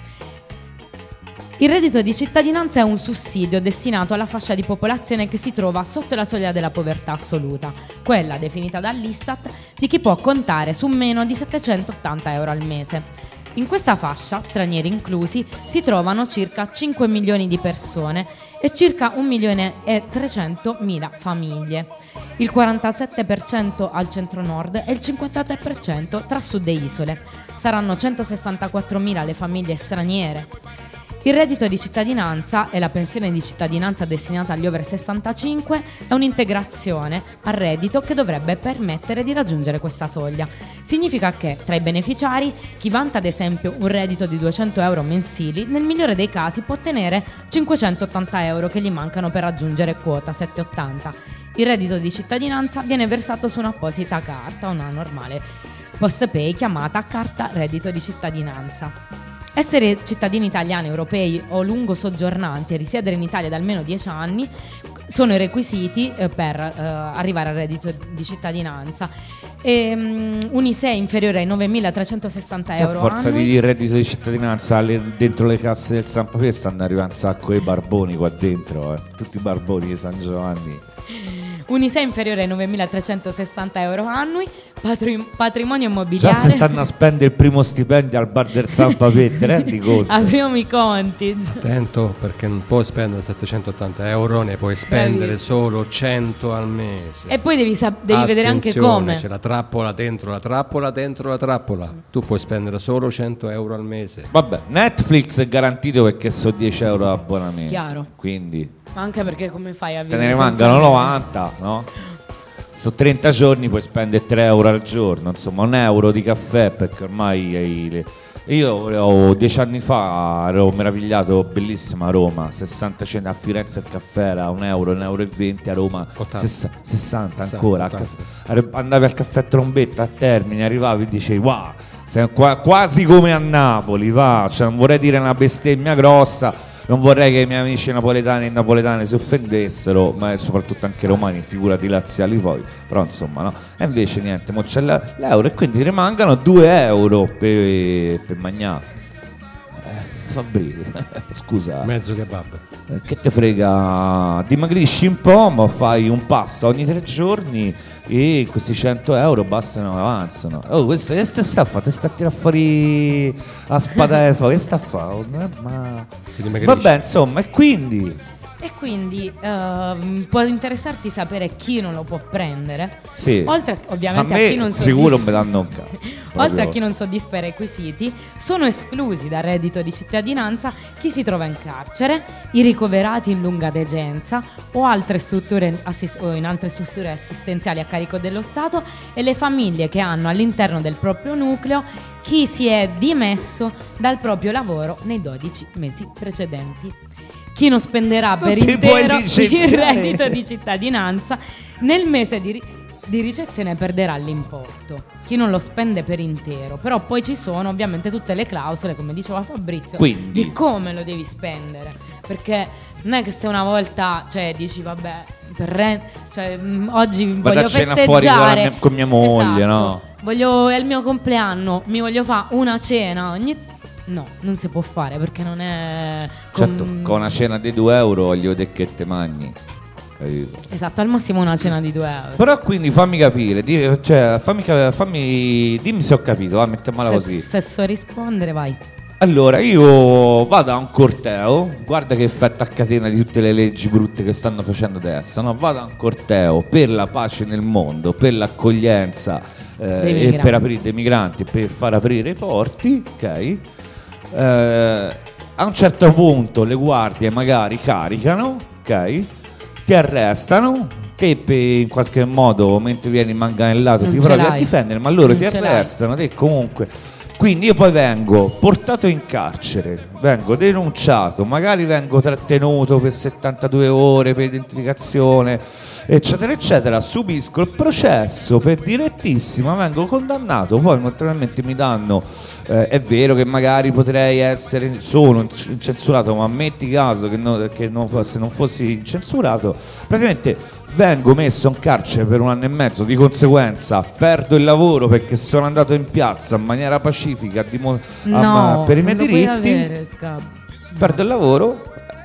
Il reddito di cittadinanza è un sussidio destinato alla fascia di popolazione che si trova sotto la soglia della povertà assoluta, quella definita dall'Istat di chi può contare su meno di settecentottanta euro al mese. In questa fascia, stranieri inclusi, si trovano circa cinque milioni di persone e circa un milione e trecentomila famiglie. Il quarantasette per cento al centro-nord e il cinquantatré per cento tra sud e isole. Saranno centosessantaquattromila le famiglie straniere. Il reddito di cittadinanza e la pensione di cittadinanza destinata agli over sessantacinque è un'integrazione al reddito che dovrebbe permettere di raggiungere questa soglia. Significa che tra i beneficiari chi vanta ad esempio un reddito di duecento euro mensili nel migliore dei casi può ottenere cinquecentottanta euro che gli mancano per raggiungere quota settecentottanta. Il reddito di cittadinanza viene versato su un'apposita carta, una normale post-pay chiamata carta reddito di cittadinanza. Essere cittadini italiani, europei o lungo soggiornanti e risiedere in Italia da almeno dieci anni sono i requisiti eh, per eh, arrivare al reddito di cittadinanza. E, um, un I S E E inferiore ai novemilatrecentosessanta A euro forza annui. di reddito di cittadinanza le- dentro le casse del San Papè stanno arrivando un sacco di barboni qua dentro, eh. Tutti i barboni di San Giovanni. Un I S E E inferiore ai novemilatrecentosessanta euro annui, patri- patrimonio Già immobiliare. se stanno a spendere il primo stipendio al bar del San Papè, te rendi conto? Apriamo i conti. Attento perché non puoi spendere settecentottanta euro, ne puoi spendere Bravissimo. solo cento al mese. E poi devi, sap- devi vedere anche Attenzione, come. c'è la trappola dentro la trappola dentro la trappola. Tu puoi spendere solo cento euro al mese. Vabbè, Netflix è garantito perché sono dieci euro l'abbonamento. Chiaro. Quindi Anche perché come fai a te vivere ne senza- rimangono novanta, no? Su trenta giorni puoi spendere tre euro al giorno, insomma un euro di caffè perché ormai hai le- Io ho dieci anni fa ero meravigliato, bellissima Roma, sessanta centi, a Firenze il caffè era un euro, un euro e venti, a Roma sessa, sessanta ancora, ottanta. Caffè, andavi al caffè Trombetta a Termini, arrivavi e dicevi wow, sei qua, quasi come a Napoli, va, cioè, non vorrei dire una bestemmia grossa, non vorrei che i miei amici napoletani e napoletane si offendessero, ma soprattutto anche romani, figurati laziali poi, però insomma no. E invece niente, mo c'è l'euro e quindi rimangono due euro per, per mangiare. Eh, Fabrizio, scusa. Mezzo kebab. Eh, che te frega, dimagrisci un po', ma fai un pasto ogni tre giorni e questi cento euro bastano, avanzano. Oh, questo che sta a fare? Te sta a tirare fuori a spada e fa, che sta a fare? Ma... Vabbè, insomma, e quindi... E quindi uh, può interessarti sapere chi non lo può prendere. Sì. Oltre ovviamente a, a, me chi non sicuro soddisfa... me danno un cazzo. Oltre a chi non soddisfa i requisiti, sono esclusi dal reddito di cittadinanza chi si trova in carcere, i ricoverati in lunga degenza o, altre strutture assist- o in altre strutture assistenziali a carico dello Stato e le famiglie che hanno all'interno del proprio nucleo chi si è dimesso dal proprio lavoro nei dodici mesi precedenti. Chi non spenderà Non per ti puoi intero il licenziare. reddito di cittadinanza nel mese di, ri- di ricezione perderà l'importo. Chi non lo spende per intero, però poi ci sono ovviamente tutte le clausole, come diceva Fabrizio, Quindi. di come lo devi spendere, perché non è che se una volta, cioè, dici vabbè, per re- cioè, mh, oggi Vado a voglio cena festeggiare fuori con, la mia, con mia moglie, Esatto. no? Voglio, è il mio compleanno, mi voglio fare una cena ogni... No, non si può fare perché non è com- Certo, con una cena di due euro voglio vedere che te mangi. Capito? Esatto, al massimo una cena di due euro. Però quindi fammi capire, di- cioè, fammi, cap- fammi, dimmi se ho capito, va, mettiamola Se, così. se so rispondere, vai. Allora, io vado a un corteo, guarda che effetto a catena di tutte le leggi brutte che stanno facendo adesso, no? Vado a un corteo per la pace nel mondo, per l'accoglienza eh, Dei e migranti. per aprire dei migranti, per far aprire i porti, ok? Eh, a un certo punto le guardie magari caricano, ok? Ti arrestano, te per- in qualche modo mentre vieni manganellato Non ti ce provi a l'hai. difendere, ma loro Non ti ce l'hai. arrestano, te comunque. Quindi io poi vengo portato in carcere, vengo denunciato, magari vengo trattenuto per settantadue ore per identificazione, eccetera, eccetera, subisco il processo per direttissima, vengo condannato, poi naturalmente mi danno, eh, è vero che magari potrei essere, sono incensurato, ma metti caso che, no- che non fosse, non fossi incensurato, praticamente vengo messo in carcere per un anno e mezzo, di conseguenza perdo il lavoro perché sono andato in piazza in maniera pacifica a dimo- a- No, per i miei non lo puoi diritti, avere, Scab. perdo il lavoro,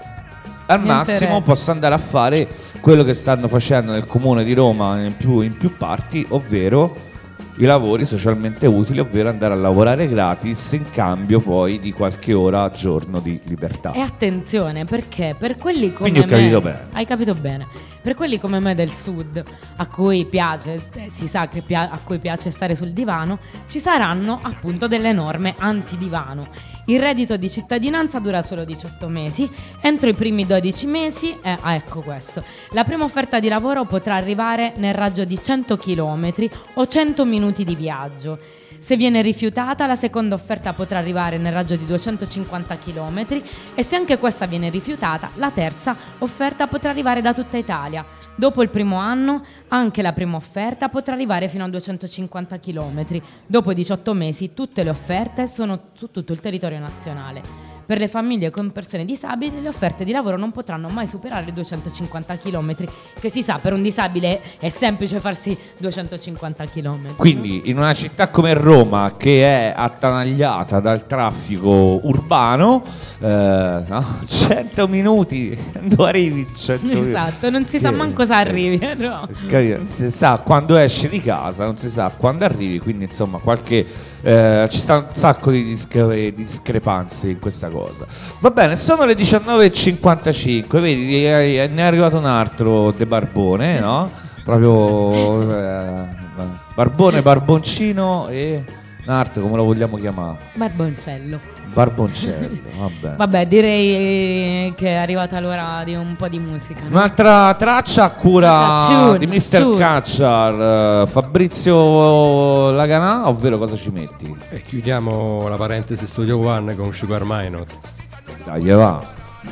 al Niente massimo reddito. posso andare a fare quello che stanno facendo nel comune di Roma in più, in più parti, ovvero i lavori socialmente utili, ovvero andare a lavorare gratis in cambio poi di qualche ora al giorno di libertà. E attenzione, perché per quelli come Quindi ho capito me, bene. hai capito bene, per quelli come me del sud, a cui piace, eh, si sa che pia- a cui piace stare sul divano, ci saranno appunto delle norme antidivano. Il reddito di cittadinanza dura solo diciotto mesi, entro i primi dodici mesi, eh, ah, ecco questo, la prima offerta di lavoro potrà arrivare nel raggio di cento chilometri o cento minuti di viaggio. Se viene rifiutata, la seconda offerta potrà arrivare nel raggio di duecentocinquanta chilometri e se anche questa viene rifiutata, la terza offerta potrà arrivare da tutta Italia. Dopo il primo anno, anche la prima offerta potrà arrivare fino a duecentocinquanta chilometri. Dopo diciotto mesi, tutte le offerte sono su tutto il territorio nazionale. Per le famiglie con persone disabili, le offerte di lavoro non potranno mai superare i duecentocinquanta chilometri, che si sa, per un disabile è semplice farsi duecentocinquanta chilometri. Quindi in una città come Roma, che è attanagliata dal traffico urbano, eh, no? cento minuti, dove arrivi in cento minuti? Esatto, non si sa Che- manco se arrivi, no? Capito? Non si sa quando esci di casa, non si sa quando arrivi, quindi insomma qualche eh, ci sta un sacco di discre- discrepanze in questa cosa. Va bene, sono le diciannove e cinquantacinque, vedi, eh, ne è arrivato un altro De Barbone, no? Proprio eh, Barbone, Barboncino e Nart, come lo vogliamo chiamare? Barboncello. Barboncello, vabbè. Vabbè, direi che è arrivata l'ora di un po' di musica, no? Un'altra traccia a cura Caccione, di mister Caccione. Cacciar, Fabrizio Laganà, ovvero cosa ci metti? E chiudiamo la parentesi Studio One con Sugar Minot. Dai, va.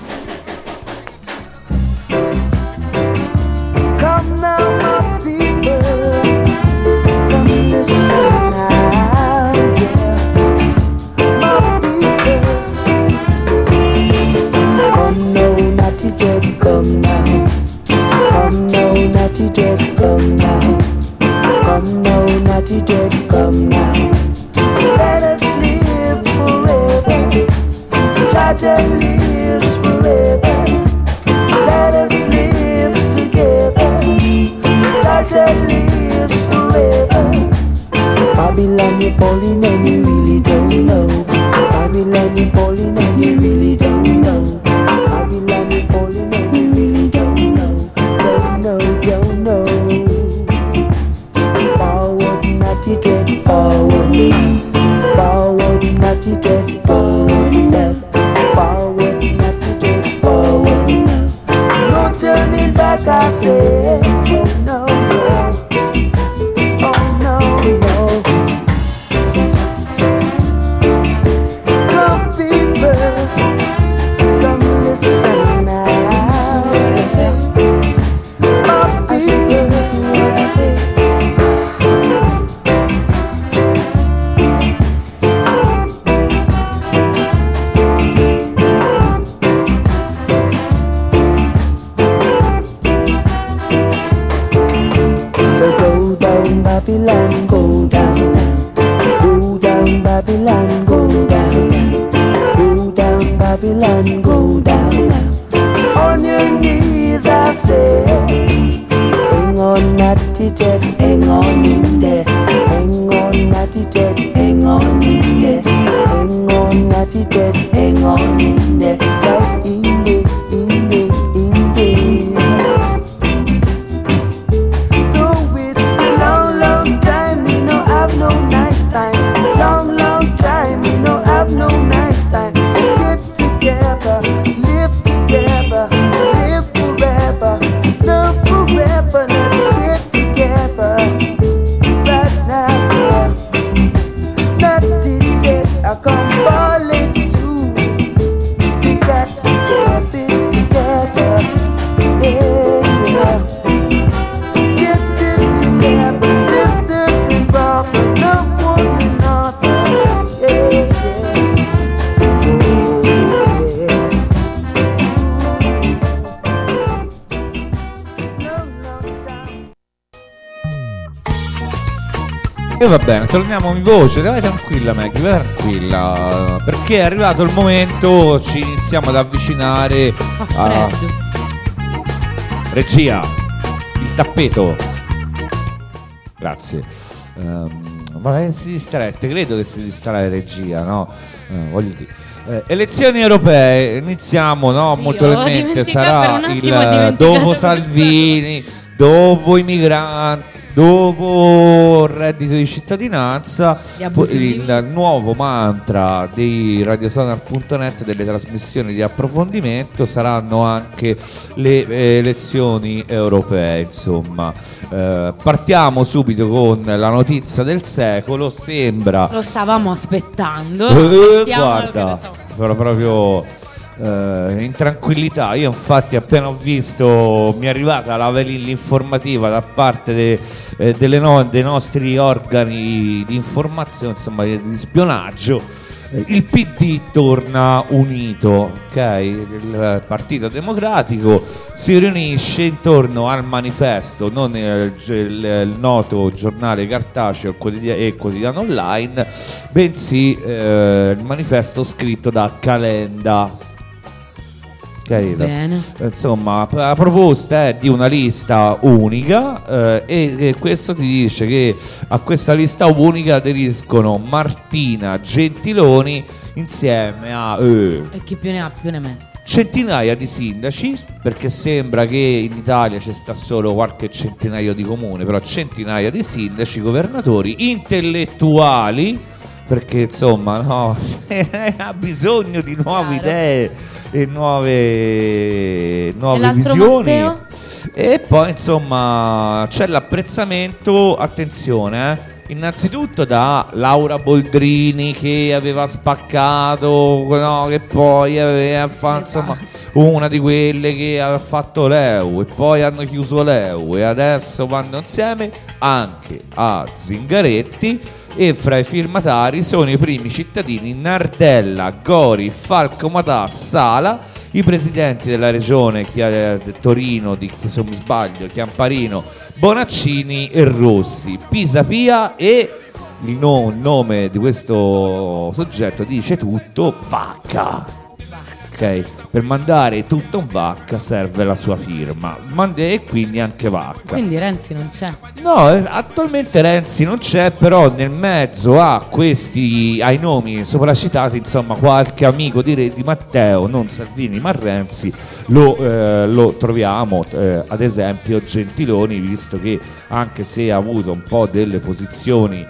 Come now, my people, come listen now, yeah. My people, come now, naughty Jed, come now. Come now, naughty Jed, come now. Come now, naughty Jed, come now. Let us live forever. Jaja lives forever. Let us live together. Jaja lives forever. Babylon, you're falling and you really don't know. Babylon, you're falling and you really don't know. Babylon, you're falling and you really don't know. Don't know, don't know. Forward, naughty dread, forward. Forward, naughty dread, forward. Forward, naughty dread, forward. No turning back, I say. Oh no, no. Oh no, no. Come people, come listen now. My people, listen what I say. So go down Babylon, go down now. Go down Babylon, go down now. Go down Babylon, go down now. On your knees I say, hang on naughty Jed, hang on in there. Hang on naughty Jed, hang on in there. Hang on naughty Jed, hang on in there. Right in there, in there, in there. So it's a long, long time, we no have no nice time. Long, long time, we no have no nice time. Get together, live together, live forever, love forever. Let's get together right now. Not today, I come balling too. We got to get it together, yeah, yeah. Get it together, sisters and brothers, love one another, yeah, yeah. Oh, yeah. Long, long time. E va bene, torniamo in voce, vai tranquilla Maggie, vai tranquilla, perché è arrivato il momento, ci iniziamo ad avvicinare Fa a freddo. regia, il tappeto. Grazie. Ehm, vabbè, si distraette, credo che si distrae regia, no? Eh, voglio dire. Eh, elezioni europee, iniziamo, no? Io Molto ho probabilmente dimenticato, sarà per un attimo il ho dimenticato dopo questo. Salvini, dopo i migranti, dopo il reddito di cittadinanza, Gli abusivi. il nuovo mantra di radiosonar punto net delle trasmissioni di approfondimento saranno anche le eh, elezioni europee, insomma. Eh, partiamo subito con la notizia del secolo, sembra Lo stavamo aspettando. eh, Aspettiamolo che lo guarda, stavo- però proprio eh, in tranquillità. Io infatti appena ho visto, mi è arrivata la l'informativa da parte de- eh, delle no- dei nostri organi di informazione, insomma di, di spionaggio. Eh, Il P D torna unito, ok? Il Partito Democratico si riunisce intorno al manifesto, non il, il- il noto giornale cartaceo quotidia- e quotidiano online, bensì eh, il manifesto scritto da Calenda. Capito? Bene. Eh, Insomma, p- la proposta è di una lista unica eh, e, e questo ti dice che a questa lista unica aderiscono Martina Gentiloni insieme a eh, E chi più ne ha più ne mette. centinaia di sindaci, perché sembra che in Italia ci sta solo qualche centinaio di comuni, però centinaia di sindaci, governatori, intellettuali, perché insomma no, ha bisogno di nuove Chiaro. idee e nuove, E nuove l'altro visioni. Matteo? E poi insomma c'è l'apprezzamento, attenzione, eh, innanzitutto da Laura Boldrini che aveva spaccato, no, che poi aveva fatto, insomma, una di quelle che ha fatto l'E U e poi hanno chiuso l'E U e adesso vanno insieme anche a Zingaretti, e fra i firmatari sono i primi cittadini Nardella, Gori, Falco Matà, Sala, i presidenti della regione Chia- Torino, di, se non mi sbaglio, Chiamparino, Bonaccini e Rossi, Pisapia, e il, no- il nome di questo soggetto dice tutto: Vacca. Ok, per mandare tutto un Vacca serve la sua firma, Mande- e quindi anche Vacca. Quindi Renzi non c'è. No, eh, attualmente Renzi non c'è, però nel mezzo a questi, ai nomi sopracitati, insomma, qualche amico di, Re- di Matteo, non Salvini ma Renzi, lo, eh, lo troviamo, eh, ad esempio Gentiloni, visto che anche se ha avuto un po' delle posizioni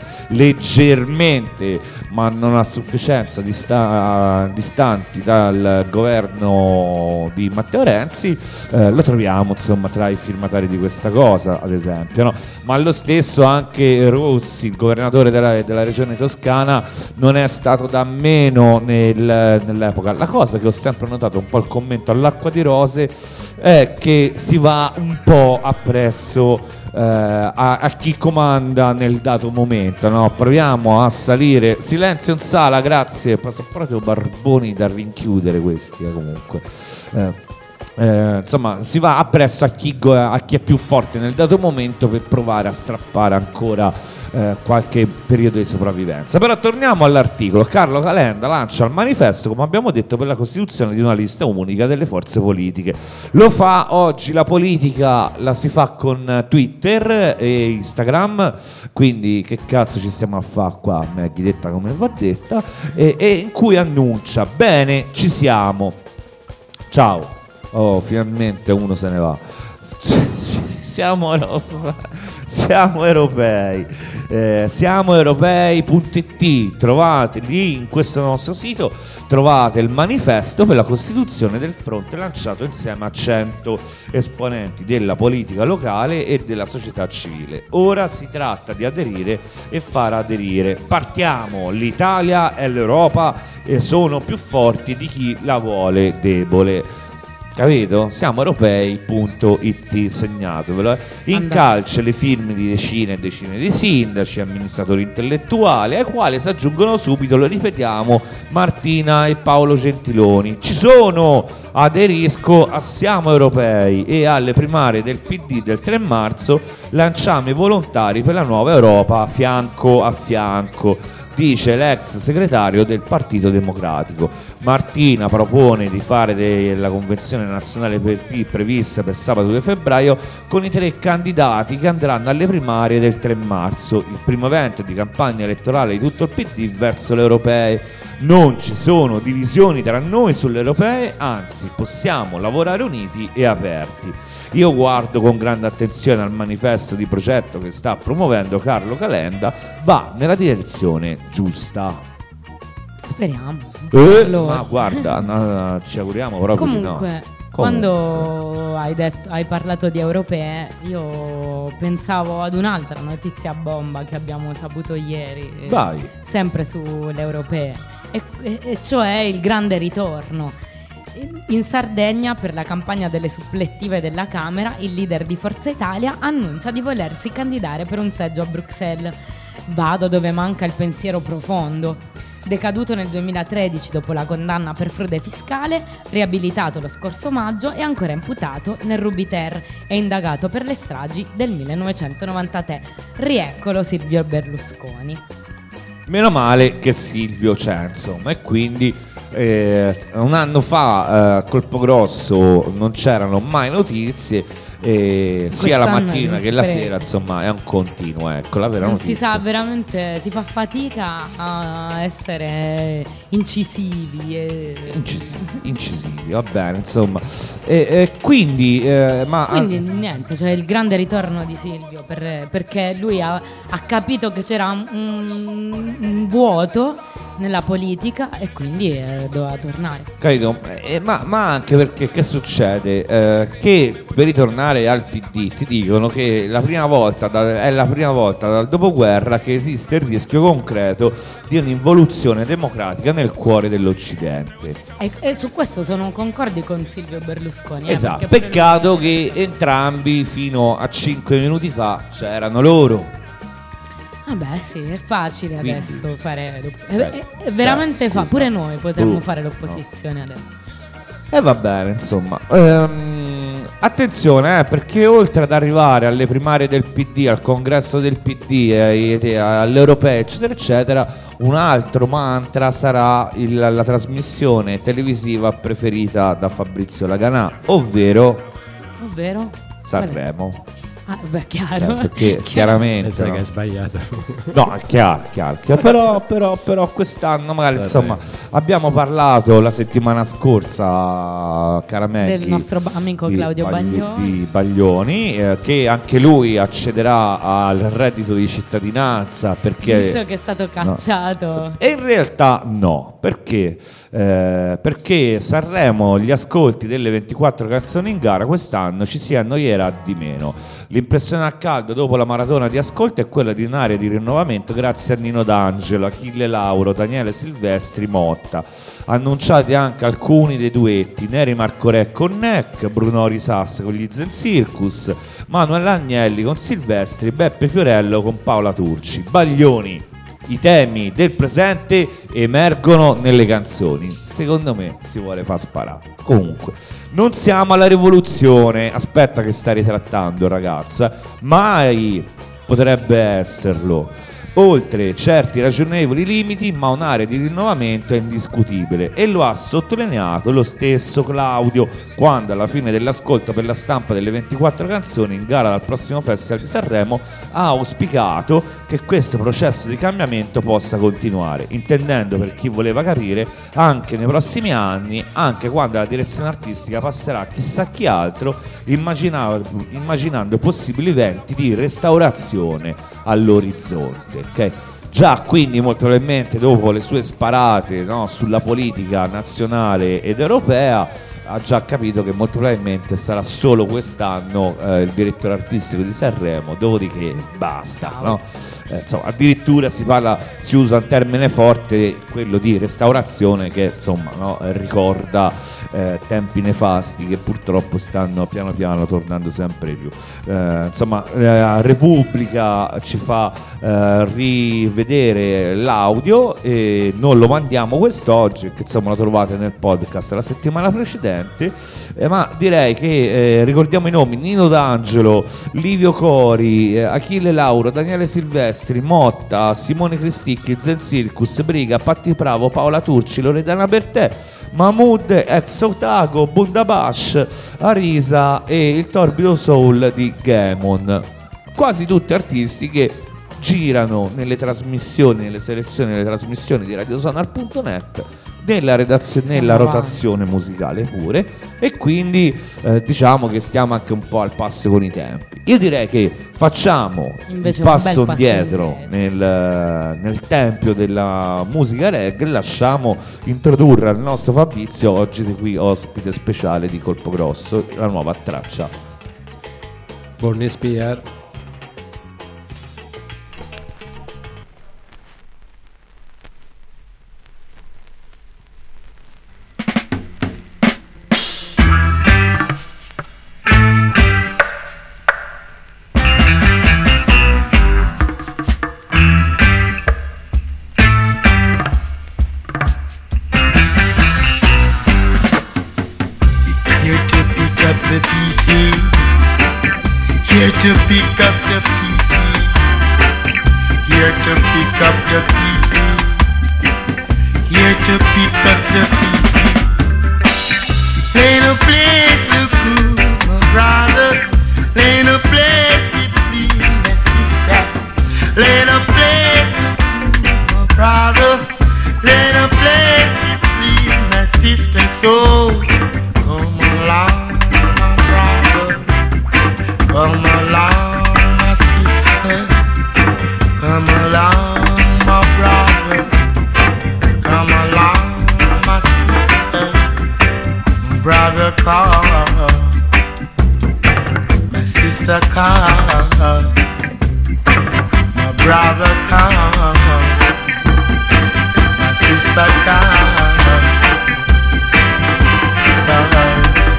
leggermente ma non a sufficienza dista- distanti dal governo di Matteo Renzi, eh, lo troviamo insomma tra i firmatari di questa cosa, ad esempio, no? Ma lo stesso anche Rossi, il governatore della, della regione Toscana, non è stato da meno nel- nell'epoca. La cosa che ho sempre notato, un po' il commento all'acqua di rose, è che si va un po' appresso eh, a, a chi comanda nel dato momento, no? Proviamo a salire. Silenzio in sala, grazie. Sono proprio barboni da rinchiudere questi, eh, comunque. Eh, eh, insomma, si va appresso a chi, go- a chi è più forte nel dato momento per provare a strappare ancora eh, qualche periodo di sopravvivenza. Però torniamo all'articolo. Carlo Calenda lancia il manifesto, come abbiamo detto, per la costituzione di una lista unica delle forze politiche. Lo fa oggi, la politica la si fa con Twitter e Instagram, quindi che cazzo ci stiamo a fare qua, Maggie, detta come va detta, e, e in cui annuncia: bene, ci siamo, ciao. Oh, finalmente uno se ne va. Siamo, euro- siamo europei. Eh, siamo europei.it. Trovate lì in questo nostro sito, trovate il manifesto per la costituzione del fronte lanciato insieme a cento esponenti della politica locale e della società civile. Ora si tratta di aderire e far aderire. Partiamo, l'Italia e l'Europa eh, sono più forti di chi la vuole debole. Capito? Siamo europei.it, segnatevelo. In Andate. calce le firme di decine e decine di sindaci, amministratori intellettuali, ai quali si aggiungono subito, lo ripetiamo, Martina e Paolo Gentiloni. Ci sono, aderisco a Siamo Europei e alle primarie del P D del tre marzo lanciamo i volontari per la nuova Europa fianco a fianco, dice l'ex segretario del Partito Democratico. Martina propone di fare della convenzione nazionale P D prevista per sabato due febbraio con i tre candidati che andranno alle primarie del tre marzo, il primo evento di campagna elettorale di tutto il P D verso le europee. Non ci sono divisioni tra noi sulle europee, anzi possiamo lavorare uniti e aperti. Io guardo con grande attenzione al manifesto di progetto che sta promuovendo Carlo Calenda, va nella direzione giusta. Speriamo. Eh, Allora. ma guarda, no, ci auguriamo proprio di no. Comunque, Comunque. quando hai, detto, hai parlato di europee, io pensavo ad un'altra notizia bomba che abbiamo saputo ieri, eh, Vai. sempre sulle europee, e, e, e cioè il grande ritorno. In Sardegna, per la campagna delle supplettive della Camera, il leader di Forza Italia annuncia di volersi candidare per un seggio a Bruxelles. Vado dove manca il pensiero profondo. Decaduto nel duemilatredici dopo la condanna per frode fiscale, riabilitato lo scorso maggio e ancora imputato nel Rubiter e indagato per le stragi del millenovecentonovantatré. Rieccolo Silvio Berlusconi. Meno male che Silvio c'è, insomma, e quindi eh, un anno fa, eh, Colpo Grosso, non c'erano mai notizie, e sia la Quest'anno mattina si che la spreca. sera, insomma, è un continuo, ecco, la vera Non si notizia. sa veramente, si fa fatica a essere incisivi e... Incisivi, incisivi, va bene, insomma. E, e quindi, eh, ma Quindi niente, cioè il grande ritorno di Silvio per- perché lui ha, ha capito che c'era un, un vuoto nella politica e quindi eh, doveva tornare. capito? Eh, ma, ma anche perché che succede? Eh, che per ritornare al P D ti dicono che la prima volta da- è la prima volta dal dopoguerra che esiste il rischio concreto di un'involuzione democratica nel cuore dell'Occidente. E, e su questo sono concordi con Silvio Berlusconi. eh, Esatto, perché pure peccato lui- che entrambi fino a cinque minuti fa c'erano loro. Vabbè sì, è facile Quindi- adesso fare l'op- Eh, è, è veramente eh, fa, scusa. pure noi potremmo Uh, fare l'opposizione adesso. E va bene, insomma. Ehm, attenzione, eh, perché oltre ad arrivare alle primarie del P D, al congresso del P D, ai- ai- all'Europea, eccetera, eccetera, un altro mantra sarà il- la trasmissione televisiva preferita da Fabrizio Laganà, ovvero Ovvero? Sanremo. Ah, beh, Eh, chiaro. perché chiaramente Pensa no? che hai sbagliato. No, è chiaro, chiaro, chiaro. Però, però, però quest'anno magari Sanremo. insomma abbiamo parlato la settimana scorsa, Carameggi, Del nostro ba- amico di Claudio Bagli- Baglioni. di Baglioni, eh, che anche lui accederà al reddito di cittadinanza perché Visto che è stato cacciato. e in realtà no, perché? Eh, perché Sanremo, gli ascolti delle ventiquattro canzoni in gara quest'anno ci si annoierà di meno. L'impressione a caldo dopo la maratona di ascolti è quella di un'area di rinnovamento grazie a Nino D'Angelo, Achille Lauro, Daniele Silvestri, Motta. Annunciati anche alcuni dei duetti: Neri Marcorè con Neck, Bruno Risas con gli Zen Circus, Manuel Agnelli con Silvestri, Beppe Fiorello con Paola Turci. Baglioni, i temi del presente emergono nelle canzoni. Secondo me si vuole far sparare. Comunque, non siamo alla rivoluzione. Aspetta che sta ritrattando il ragazzo. eh. Mai potrebbe esserlo. Oltre certi ragionevoli limiti, ma un'area di rinnovamento è indiscutibile e lo ha sottolineato lo stesso Claudio quando alla fine dell'ascolto per la stampa delle ventiquattro canzoni in gara al prossimo Festival di Sanremo ha auspicato che questo processo di cambiamento possa continuare, intendendo, per chi voleva capire, anche nei prossimi anni, anche quando la direzione artistica passerà a chissà chi altro, immaginando, immaginando possibili venti di restaurazione all'orizzonte. Ok? Già quindi molto probabilmente dopo le sue sparate, no, sulla politica nazionale ed europea ha già capito che molto probabilmente sarà solo quest'anno eh, il direttore artistico di Sanremo, dopodiché basta, no? Eh, insomma, addirittura si parla, si usa un termine forte, quello di restaurazione, che insomma, no, ricorda eh, tempi nefasti che purtroppo stanno piano piano tornando sempre più. Eh, insomma, eh, Repubblica ci fa eh, rivedere l'audio e non lo mandiamo quest'oggi, che insomma lo trovate nel podcast la settimana precedente, eh, ma direi che eh, ricordiamo i nomi: Nino D'Angelo, Livio Cori, eh, Achille Lauro, Daniele Silvestri, Motta, Simone Cristicchi, Zen Circus, Briga, Patti Bravo, Paola Turci, Loredana Bertè, Mahmood, Ex Otago, Bundabash, Arisa e il Torbido Soul di Gamon. Quasi tutti artisti che girano nelle trasmissioni, nelle selezioni, nelle trasmissioni di radiosonar punto net, nella redazione, nella Siamo rotazione musicale pure, e quindi eh, diciamo che stiamo anche un po' al passo con i tempi. Io direi che facciamo Invece un un passo bel passo indietro indietro. nel, nel tempio della musica reggae e lasciamo introdurre al nostro Fabrizio, oggi di qui ospite speciale di Colpo Grosso, la nuova traccia. Born Spear. Here to pick up the pieces. Here to pick up the pieces. Here to pick up the pieces. Here to pick up the pieces. This ain't a place look good, my brother. brother called, my sister called, my brother called, my sister called, called.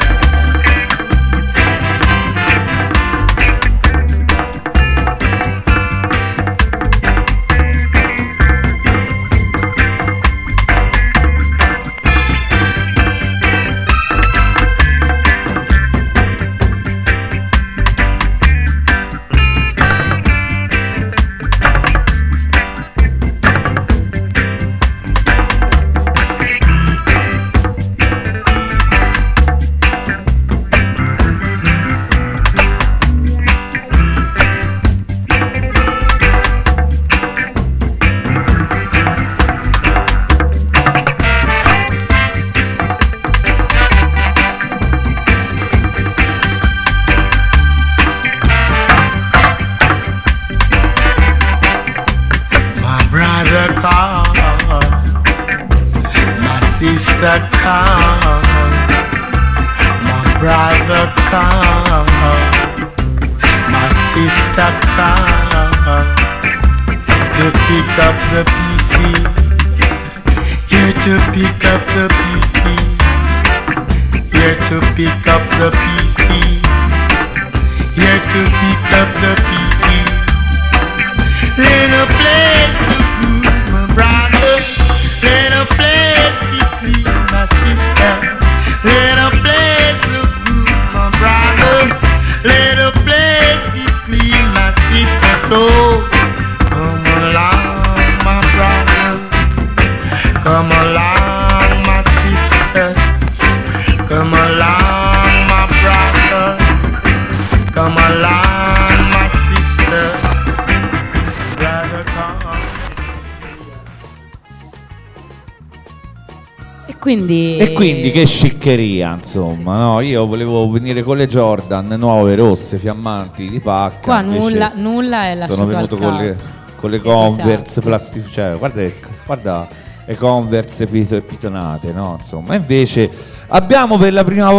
Quindi... E quindi che sciccheria, insomma, no? Io volevo venire con le Jordan nuove, rosse, fiammanti, di pacca. Qua nulla, nulla è lasciato sono venuto al con caso. le, con le Converse plastic, cioè, guarda, guarda le Converse pito- pitonate, no? Insomma, invece abbiamo per la prima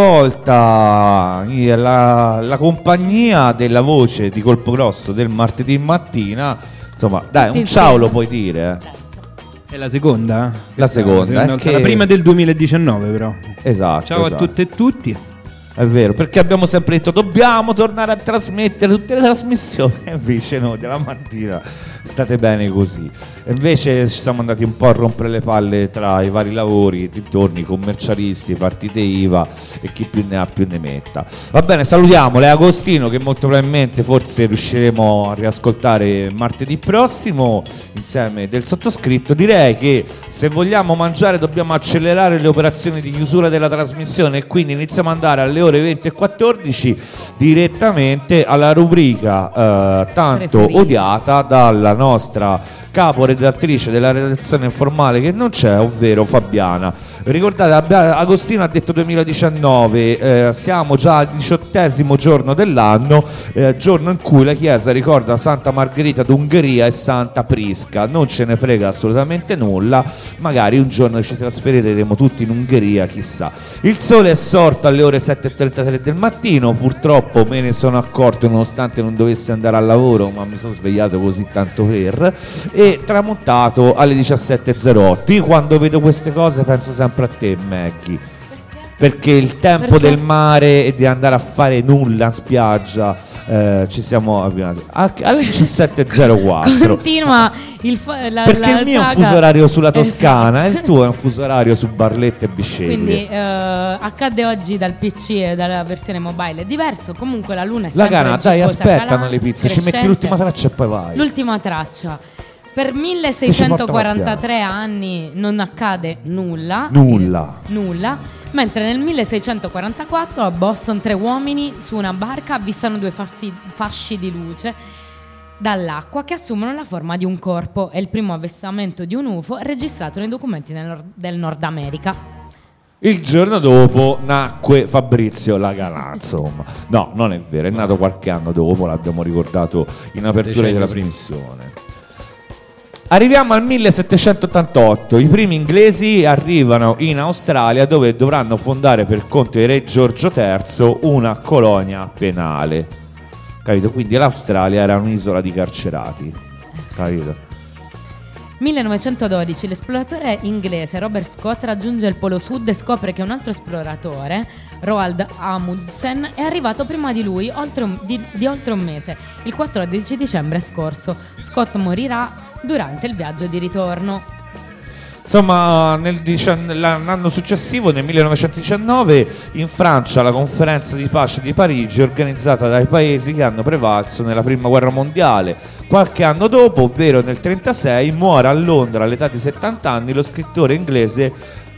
volta la, la compagnia della voce di Colpo Grosso del martedì mattina. Insomma, dai, un ciao lo puoi dire, eh? È la seconda? La seconda, no, è che... la prima del duemiladiciannove però. Esatto. Ciao esatto. a tutte e tutti. È vero, perché abbiamo sempre detto dobbiamo tornare a trasmettere tutte le trasmissioni, e invece no, della mattina state bene così. E invece ci siamo andati un po' a rompere le palle tra i vari lavori, dintorni, commercialisti, partite I V A e chi più ne ha più ne metta. Va bene, salutiamo Lea Agostino, che molto probabilmente forse riusciremo a riascoltare martedì prossimo insieme del sottoscritto. Direi che se vogliamo mangiare dobbiamo accelerare le operazioni di chiusura della trasmissione e quindi iniziamo ad andare alle ore venti e quattordici direttamente alla rubrica eh, tanto Preferita. odiata dalla nostra capo redattrice della redazione informale che non c'è, ovvero Fabiana. Ricordate, Agostino ha detto duemiladiciannove, eh, siamo già al diciottesimo giorno dell'anno, eh, giorno in cui la Chiesa ricorda Santa Margherita d'Ungheria e Santa Prisca. Non ce ne frega assolutamente nulla, magari un giorno ci trasferiremo tutti in Ungheria, chissà. Il sole è sorto alle ore sette e trentatré del mattino, purtroppo me ne sono accorto nonostante non dovessi andare al lavoro, ma mi sono svegliato così tanto per, e tramontato alle diciassette e zero otto. Io quando vedo queste cose penso sempre a te, Maggie, perché il tempo Perché? del mare e di andare a fare nulla in spiaggia, eh, ci siamo avviati a- alle diciassette e zero quattro. Continua il fa- la, Perché la il mio è un saga. fuso orario sulla Toscana, Esatto. e il tuo è un fuso orario su Barletta e Bisceglie. Quindi eh, accade oggi dal P C e dalla versione mobile è diverso. Comunque la luna è la sempre Cana, dai, giocosa, aspettano calante, le pizze, ci metti crescente. l'ultima traccia e poi vai. L'ultima traccia. Per milleseicentoquarantatré anni non accade nulla. Nulla. Eh, nulla. Mentre nel milleseicentoquarantaquattro a Boston tre uomini su una barca avvistano due fasci, fasci di luce dall'acqua che assumono la forma di un corpo. È il primo avvistamento di un U F O registrato nei documenti del Nord, del Nord America. Il giorno dopo nacque Fabrizio Laganà, insomma. No, non è vero, è nato qualche anno dopo, l'abbiamo ricordato in apertura di Decenni trasmissione. Arriviamo al millesettecentottantotto, i primi inglesi arrivano in Australia dove dovranno fondare per conto di re Giorgio terzo una colonia penale, capito? Quindi l'Australia era un'isola di carcerati, capito? millenovecentododici l'esploratore inglese Robert Scott raggiunge il Polo Sud e scopre che un altro esploratore, Roald Amundsen, è arrivato prima di lui oltre un, di, di oltre un mese, il quattordici dicembre scorso. Scott morirà durante il viaggio di ritorno. Insomma, nel dicen- l'anno successivo, nel millenovecentodiciannove, in Francia la conferenza di pace di Parigi, organizzata dai paesi che hanno prevalso nella prima guerra mondiale. Qualche anno dopo, ovvero nel trentasei, muore a Londra all'età di settanta anni lo scrittore inglese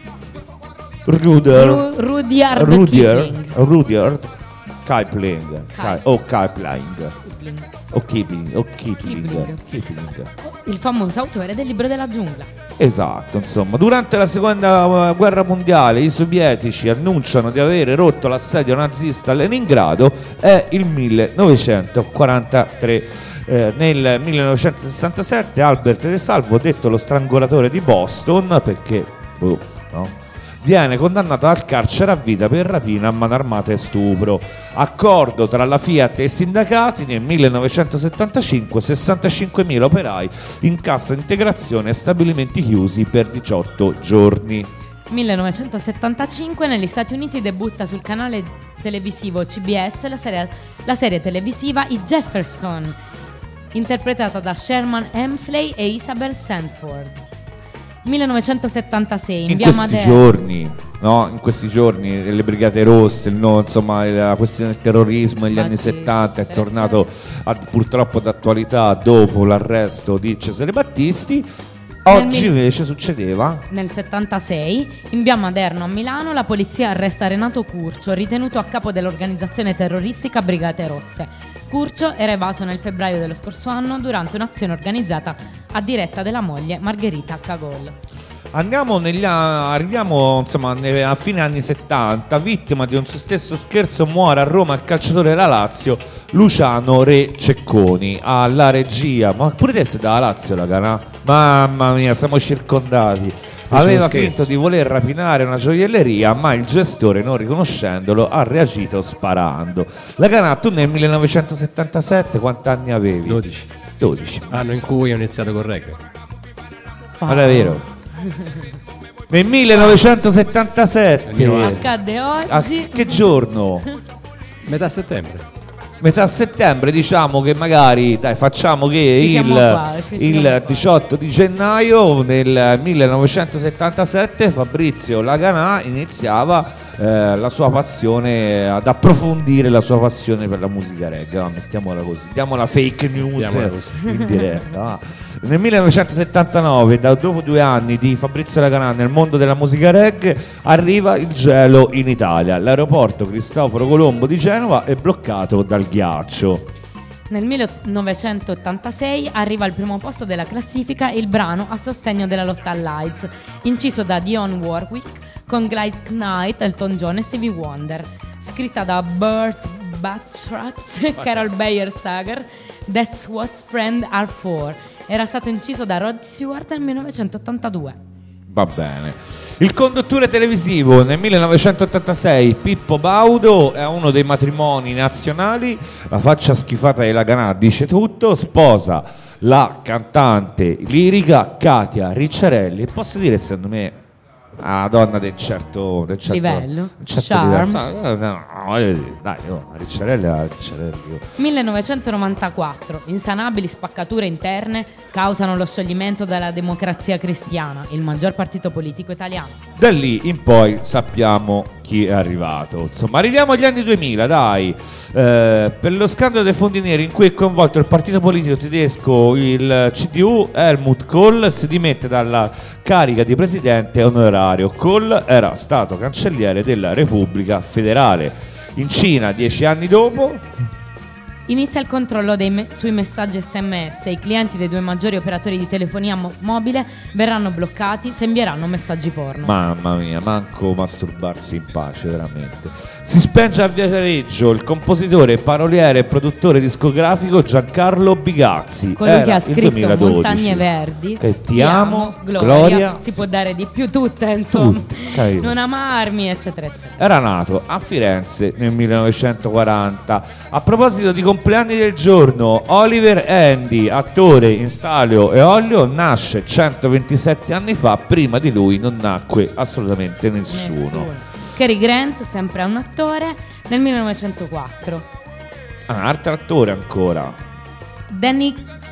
Rudyard Ru- Rudyard Rudyard Kipling. Rudyard Kipling Kip- o Kipling Kipling. o Kipling o Kipling Kipling. Kipling. Il famoso autore del libro della giungla. Esatto, insomma, durante la seconda uh, guerra mondiale i sovietici annunciano di avere rotto l'assedio nazista a Leningrado. È il millenovecentoquarantatré. Eh, nel millenovecentosessantasette Albert De Salvo, detto lo strangolatore di Boston, perché boh, no? viene condannato al carcere a vita per rapina a mano armata e stupro. Accordo tra la Fiat e i sindacati. Nel millenovecentosettantacinque sessantacinquemila operai in cassa integrazione e stabilimenti chiusi per diciotto giorni. millenovecentosettantacinque negli Stati Uniti debutta sul canale televisivo C B S la serie, la serie televisiva I Jefferson, interpretata da Sherman Hemsley e Isabel Sanford. millenovecentosettantasei in, in via questi Madera. giorni, no? In questi giorni le Brigate Rosse, il no, insomma la questione del terrorismo negli Ma anni sì, settanta è per tornato a, purtroppo d'attualità dopo l'arresto di Cesare Battisti. Oggi mil- invece succedeva Nel settantasei, in via Maderno a Milano, la polizia arresta Renato Curcio, ritenuto a capo dell'organizzazione terroristica Brigate Rosse. Curcio era evaso nel febbraio dello scorso anno durante un'azione organizzata a diretta della moglie Margherita Cagol. Andiamo negli a- arriviamo insomma ne- a fine anni settanta, vittima di un suo stesso scherzo muore a Roma il calciatore della Lazio Luciano Re Cecconi. Alla regia, ma pure te sei dalla Lazio la cana? Mamma mia, siamo circondati. Aveva scherzo. finto di voler rapinare una gioielleria, ma il gestore, non riconoscendolo, ha reagito sparando. La cana, tu nel millenovecentosettantasette quanti anni avevi? dodici. dodici. Anno in cui ho iniziato col reggae. Ma davvero? Nel millenovecentosettantasette. Accadde oggi. A che giorno? Metà settembre. Metà settembre, diciamo che magari dai facciamo che Ci siamo il, qua, ci siamo il qua. diciotto di gennaio nel millenovecentosettantasette Fabrizio Laganà iniziava eh, la sua passione, ad approfondire la sua passione per la musica reggae. Va, mettiamola così, diamo la fake news Mettiamola così. in diretta. Va. Nel millenovecentosettantanove, da dopo due anni di Fabrizio Laganà nel mondo della musica reggae, arriva il gelo in Italia. L'aeroporto Cristoforo Colombo di Genova è bloccato dal ghiaccio. Nel millenovecentottantasei arriva al primo posto della classifica il brano a sostegno della lotta all'AIDS, inciso da Dionne Warwick con Gladys Knight, Elton John e Stevie Wonder, scritta da Burt Bacharach, Carol Bayer Sager, That's What Friends Are For. Era stato inciso da Rod Stewart nel millenovecentottantadue. Va bene. Il conduttore televisivo nel millenovecentottantasei, Pippo Baudo, è uno dei matrimoni nazionali. La faccia schifata di Laganà dice tutto. Sposa la cantante lirica Katia Ricciarelli. E posso dire, secondo me, una donna del certo, del certo Livello, un certo charm. livello. No, no, no, voglio dire, dai, no, Ricciarelli è la Ricciarelli. millenovecentonovantaquattro. Insanabili spaccature interne causano lo scioglimento della Democrazia Cristiana, il maggior partito politico italiano. Da lì in poi sappiamo chi è arrivato. Insomma, arriviamo agli anni duemila, dai. Eh, per lo scandalo dei fondi neri in cui è coinvolto il partito politico tedesco, il C D U, Helmut Kohl si dimette dalla carica di presidente onorario. Kohl era stato cancelliere della Repubblica Federale. In Cina, dieci anni dopo, Inizia il controllo dei me- sui messaggi S M S e i clienti dei due maggiori operatori di telefonia mo- mobile verranno bloccati se invieranno messaggi porno. mamma mia, manco masturbarsi in pace, veramente. Si spenge a Viareggio il compositore, paroliere e produttore discografico Giancarlo Bigazzi. Colui Era che ha il scritto duemiladodici. Montagne Verdi, Che ti amo, Gloria, Gloria, si può dare di più, tutte insomma, Tutte, capito. non amarmi eccetera eccetera. Era nato a Firenze nel millenovecentoquaranta. A proposito di compleanni del giorno, Oliver Andy, attore in Stalio e Olio, nasce centoventisette anni fa. Prima di lui non nacque assolutamente nessuno. Nessuno. Cary Grant, sempre un attore, nel millenovecentoquattro. Ah, un altro attore ancora. Danny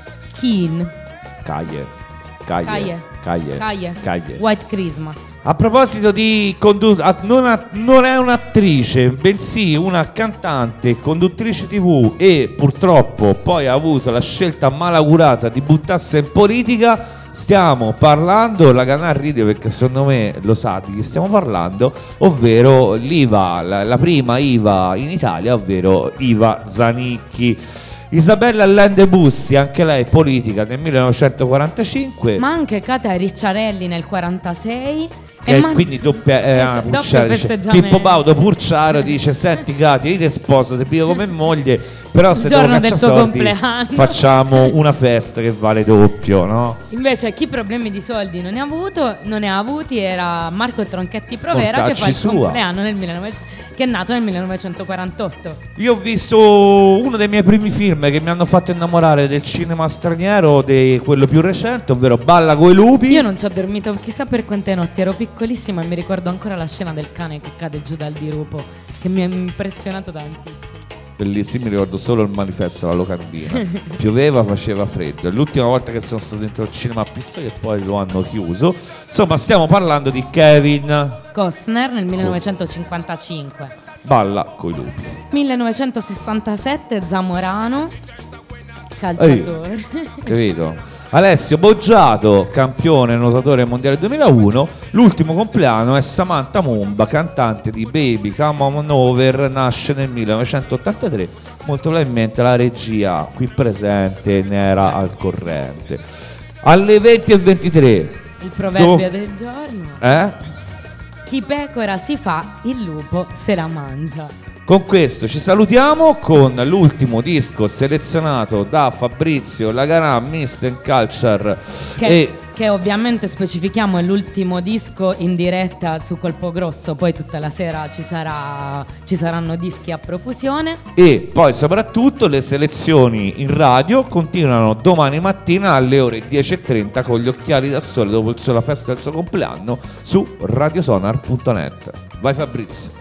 Keane, Caglie. Caglie. Caglie. Caglie. Caglie. Caglie. White Christmas. A proposito di conduttrice, non, a- non è un'attrice, bensì una cantante, conduttrice tivù e purtroppo poi ha avuto la scelta malaugurata di buttarsi in politica. Stiamo parlando, la Canà ride perché secondo me lo sa di chi stiamo parlando, ovvero l'Iva, la, la prima Iva in Italia, ovvero Iva Zanicchi. Isabella Allende Bussi, anche lei politica nel millenovecentoquarantacinque. Ma anche Kata Ricciarelli nel quarantasei. Che e è man- quindi doppia eh, Esatto, ah, doppio Purciaro dice, festeggiamento. Pippo Baudo Purciaro dice: senti Katia, io ti sposo, ti piglio come moglie, però se Il devo giorno del cacciare tuo soldi compleanno. facciamo una festa che vale doppio, no? Invece chi problemi di soldi non ne ha avuto, non ne ha avuti era Marco Tronchetti Provera, che Mortacci fa il sua. compleanno nel millenovecento, che è nato nel millenovecentoquarantotto. Io ho visto uno dei miei primi film che mi hanno fatto innamorare del cinema straniero, di quello più recente, ovvero Balla coi lupi. Io non ci ho dormito chissà per quante notti, ero piccolissima e mi ricordo ancora la scena del cane che cade giù dal dirupo, che mi ha impressionato tantissimo. Bellissimo, mi ricordo solo il manifesto alla locandina. Pioveva, faceva freddo. È l'ultima volta che sono stato dentro il cinema a Pistoia e poi lo hanno chiuso. Insomma, stiamo parlando di Kevin Costner nel millenovecentocinquantacinque. Balla coi lupi. millenovecentosessantasette Zamorano, calciatore. Capito? Alessio Boggiato, campione nuotatore mondiale duemilauno. L'ultimo compleanno è Samantha Mumba, cantante di Baby Come On Over, nasce nel millenovecentottantatré. Molto probabilmente la regia qui presente ne era al corrente. Alle venti e ventitré. Il proverbio Do- del giorno. Eh? Chi pecora si fa, il lupo se la mangia. Con questo ci salutiamo con l'ultimo disco selezionato da Fabrizio Laganà, Mister Culture Che, e che ovviamente specifichiamo è l'ultimo disco in diretta su Colpo Grosso, poi tutta la sera ci, sarà, ci saranno dischi a profusione. E poi soprattutto le selezioni in radio continuano domani mattina alle ore dieci e trenta con gli occhiali da sole dopo il suo- la festa del suo compleanno su radiosonar punto net. Vai Fabrizio.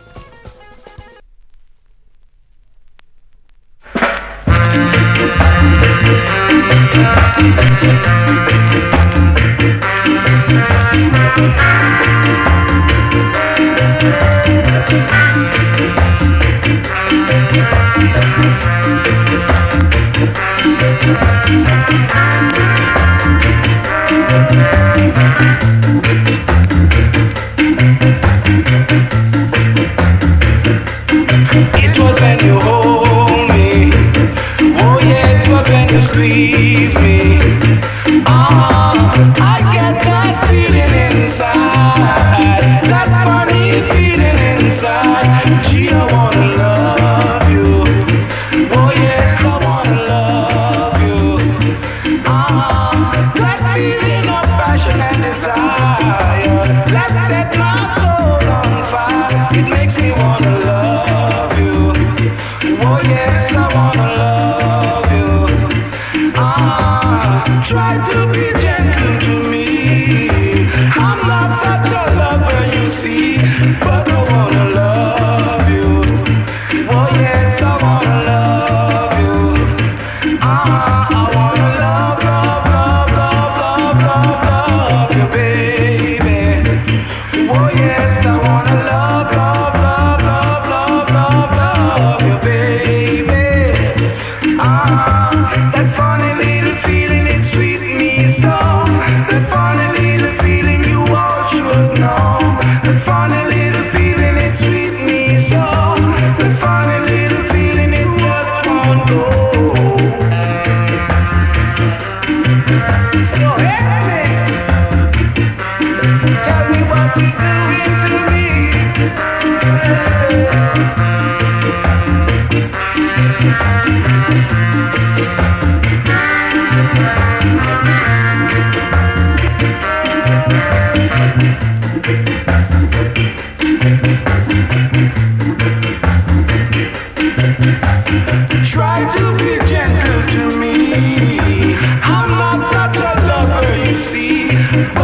It was when you hold me, oh yeah, it was when you squeeze me. Ah, I get that feeling inside, that funny feeling inside. Gee, I wanna love you, oh yes, I wanna love you. Ah, that feeling of passion and desire, that set my soul on fire. It makes me wanna love you. Oh yes, I wanna love you. Ah, try to be gentle to me. I'm not such a lover, you see, but I wanna love you. Oh yes, I wanna love you. Ah, I wanna love, love, love, love, love, love, love you, baby. Oh yes, I wanna love, love, love, love, love, love, love you, baby. Ah, that funny little feeling, it sweet me so. Try to be gentle to me. I'm not such a lover, you see.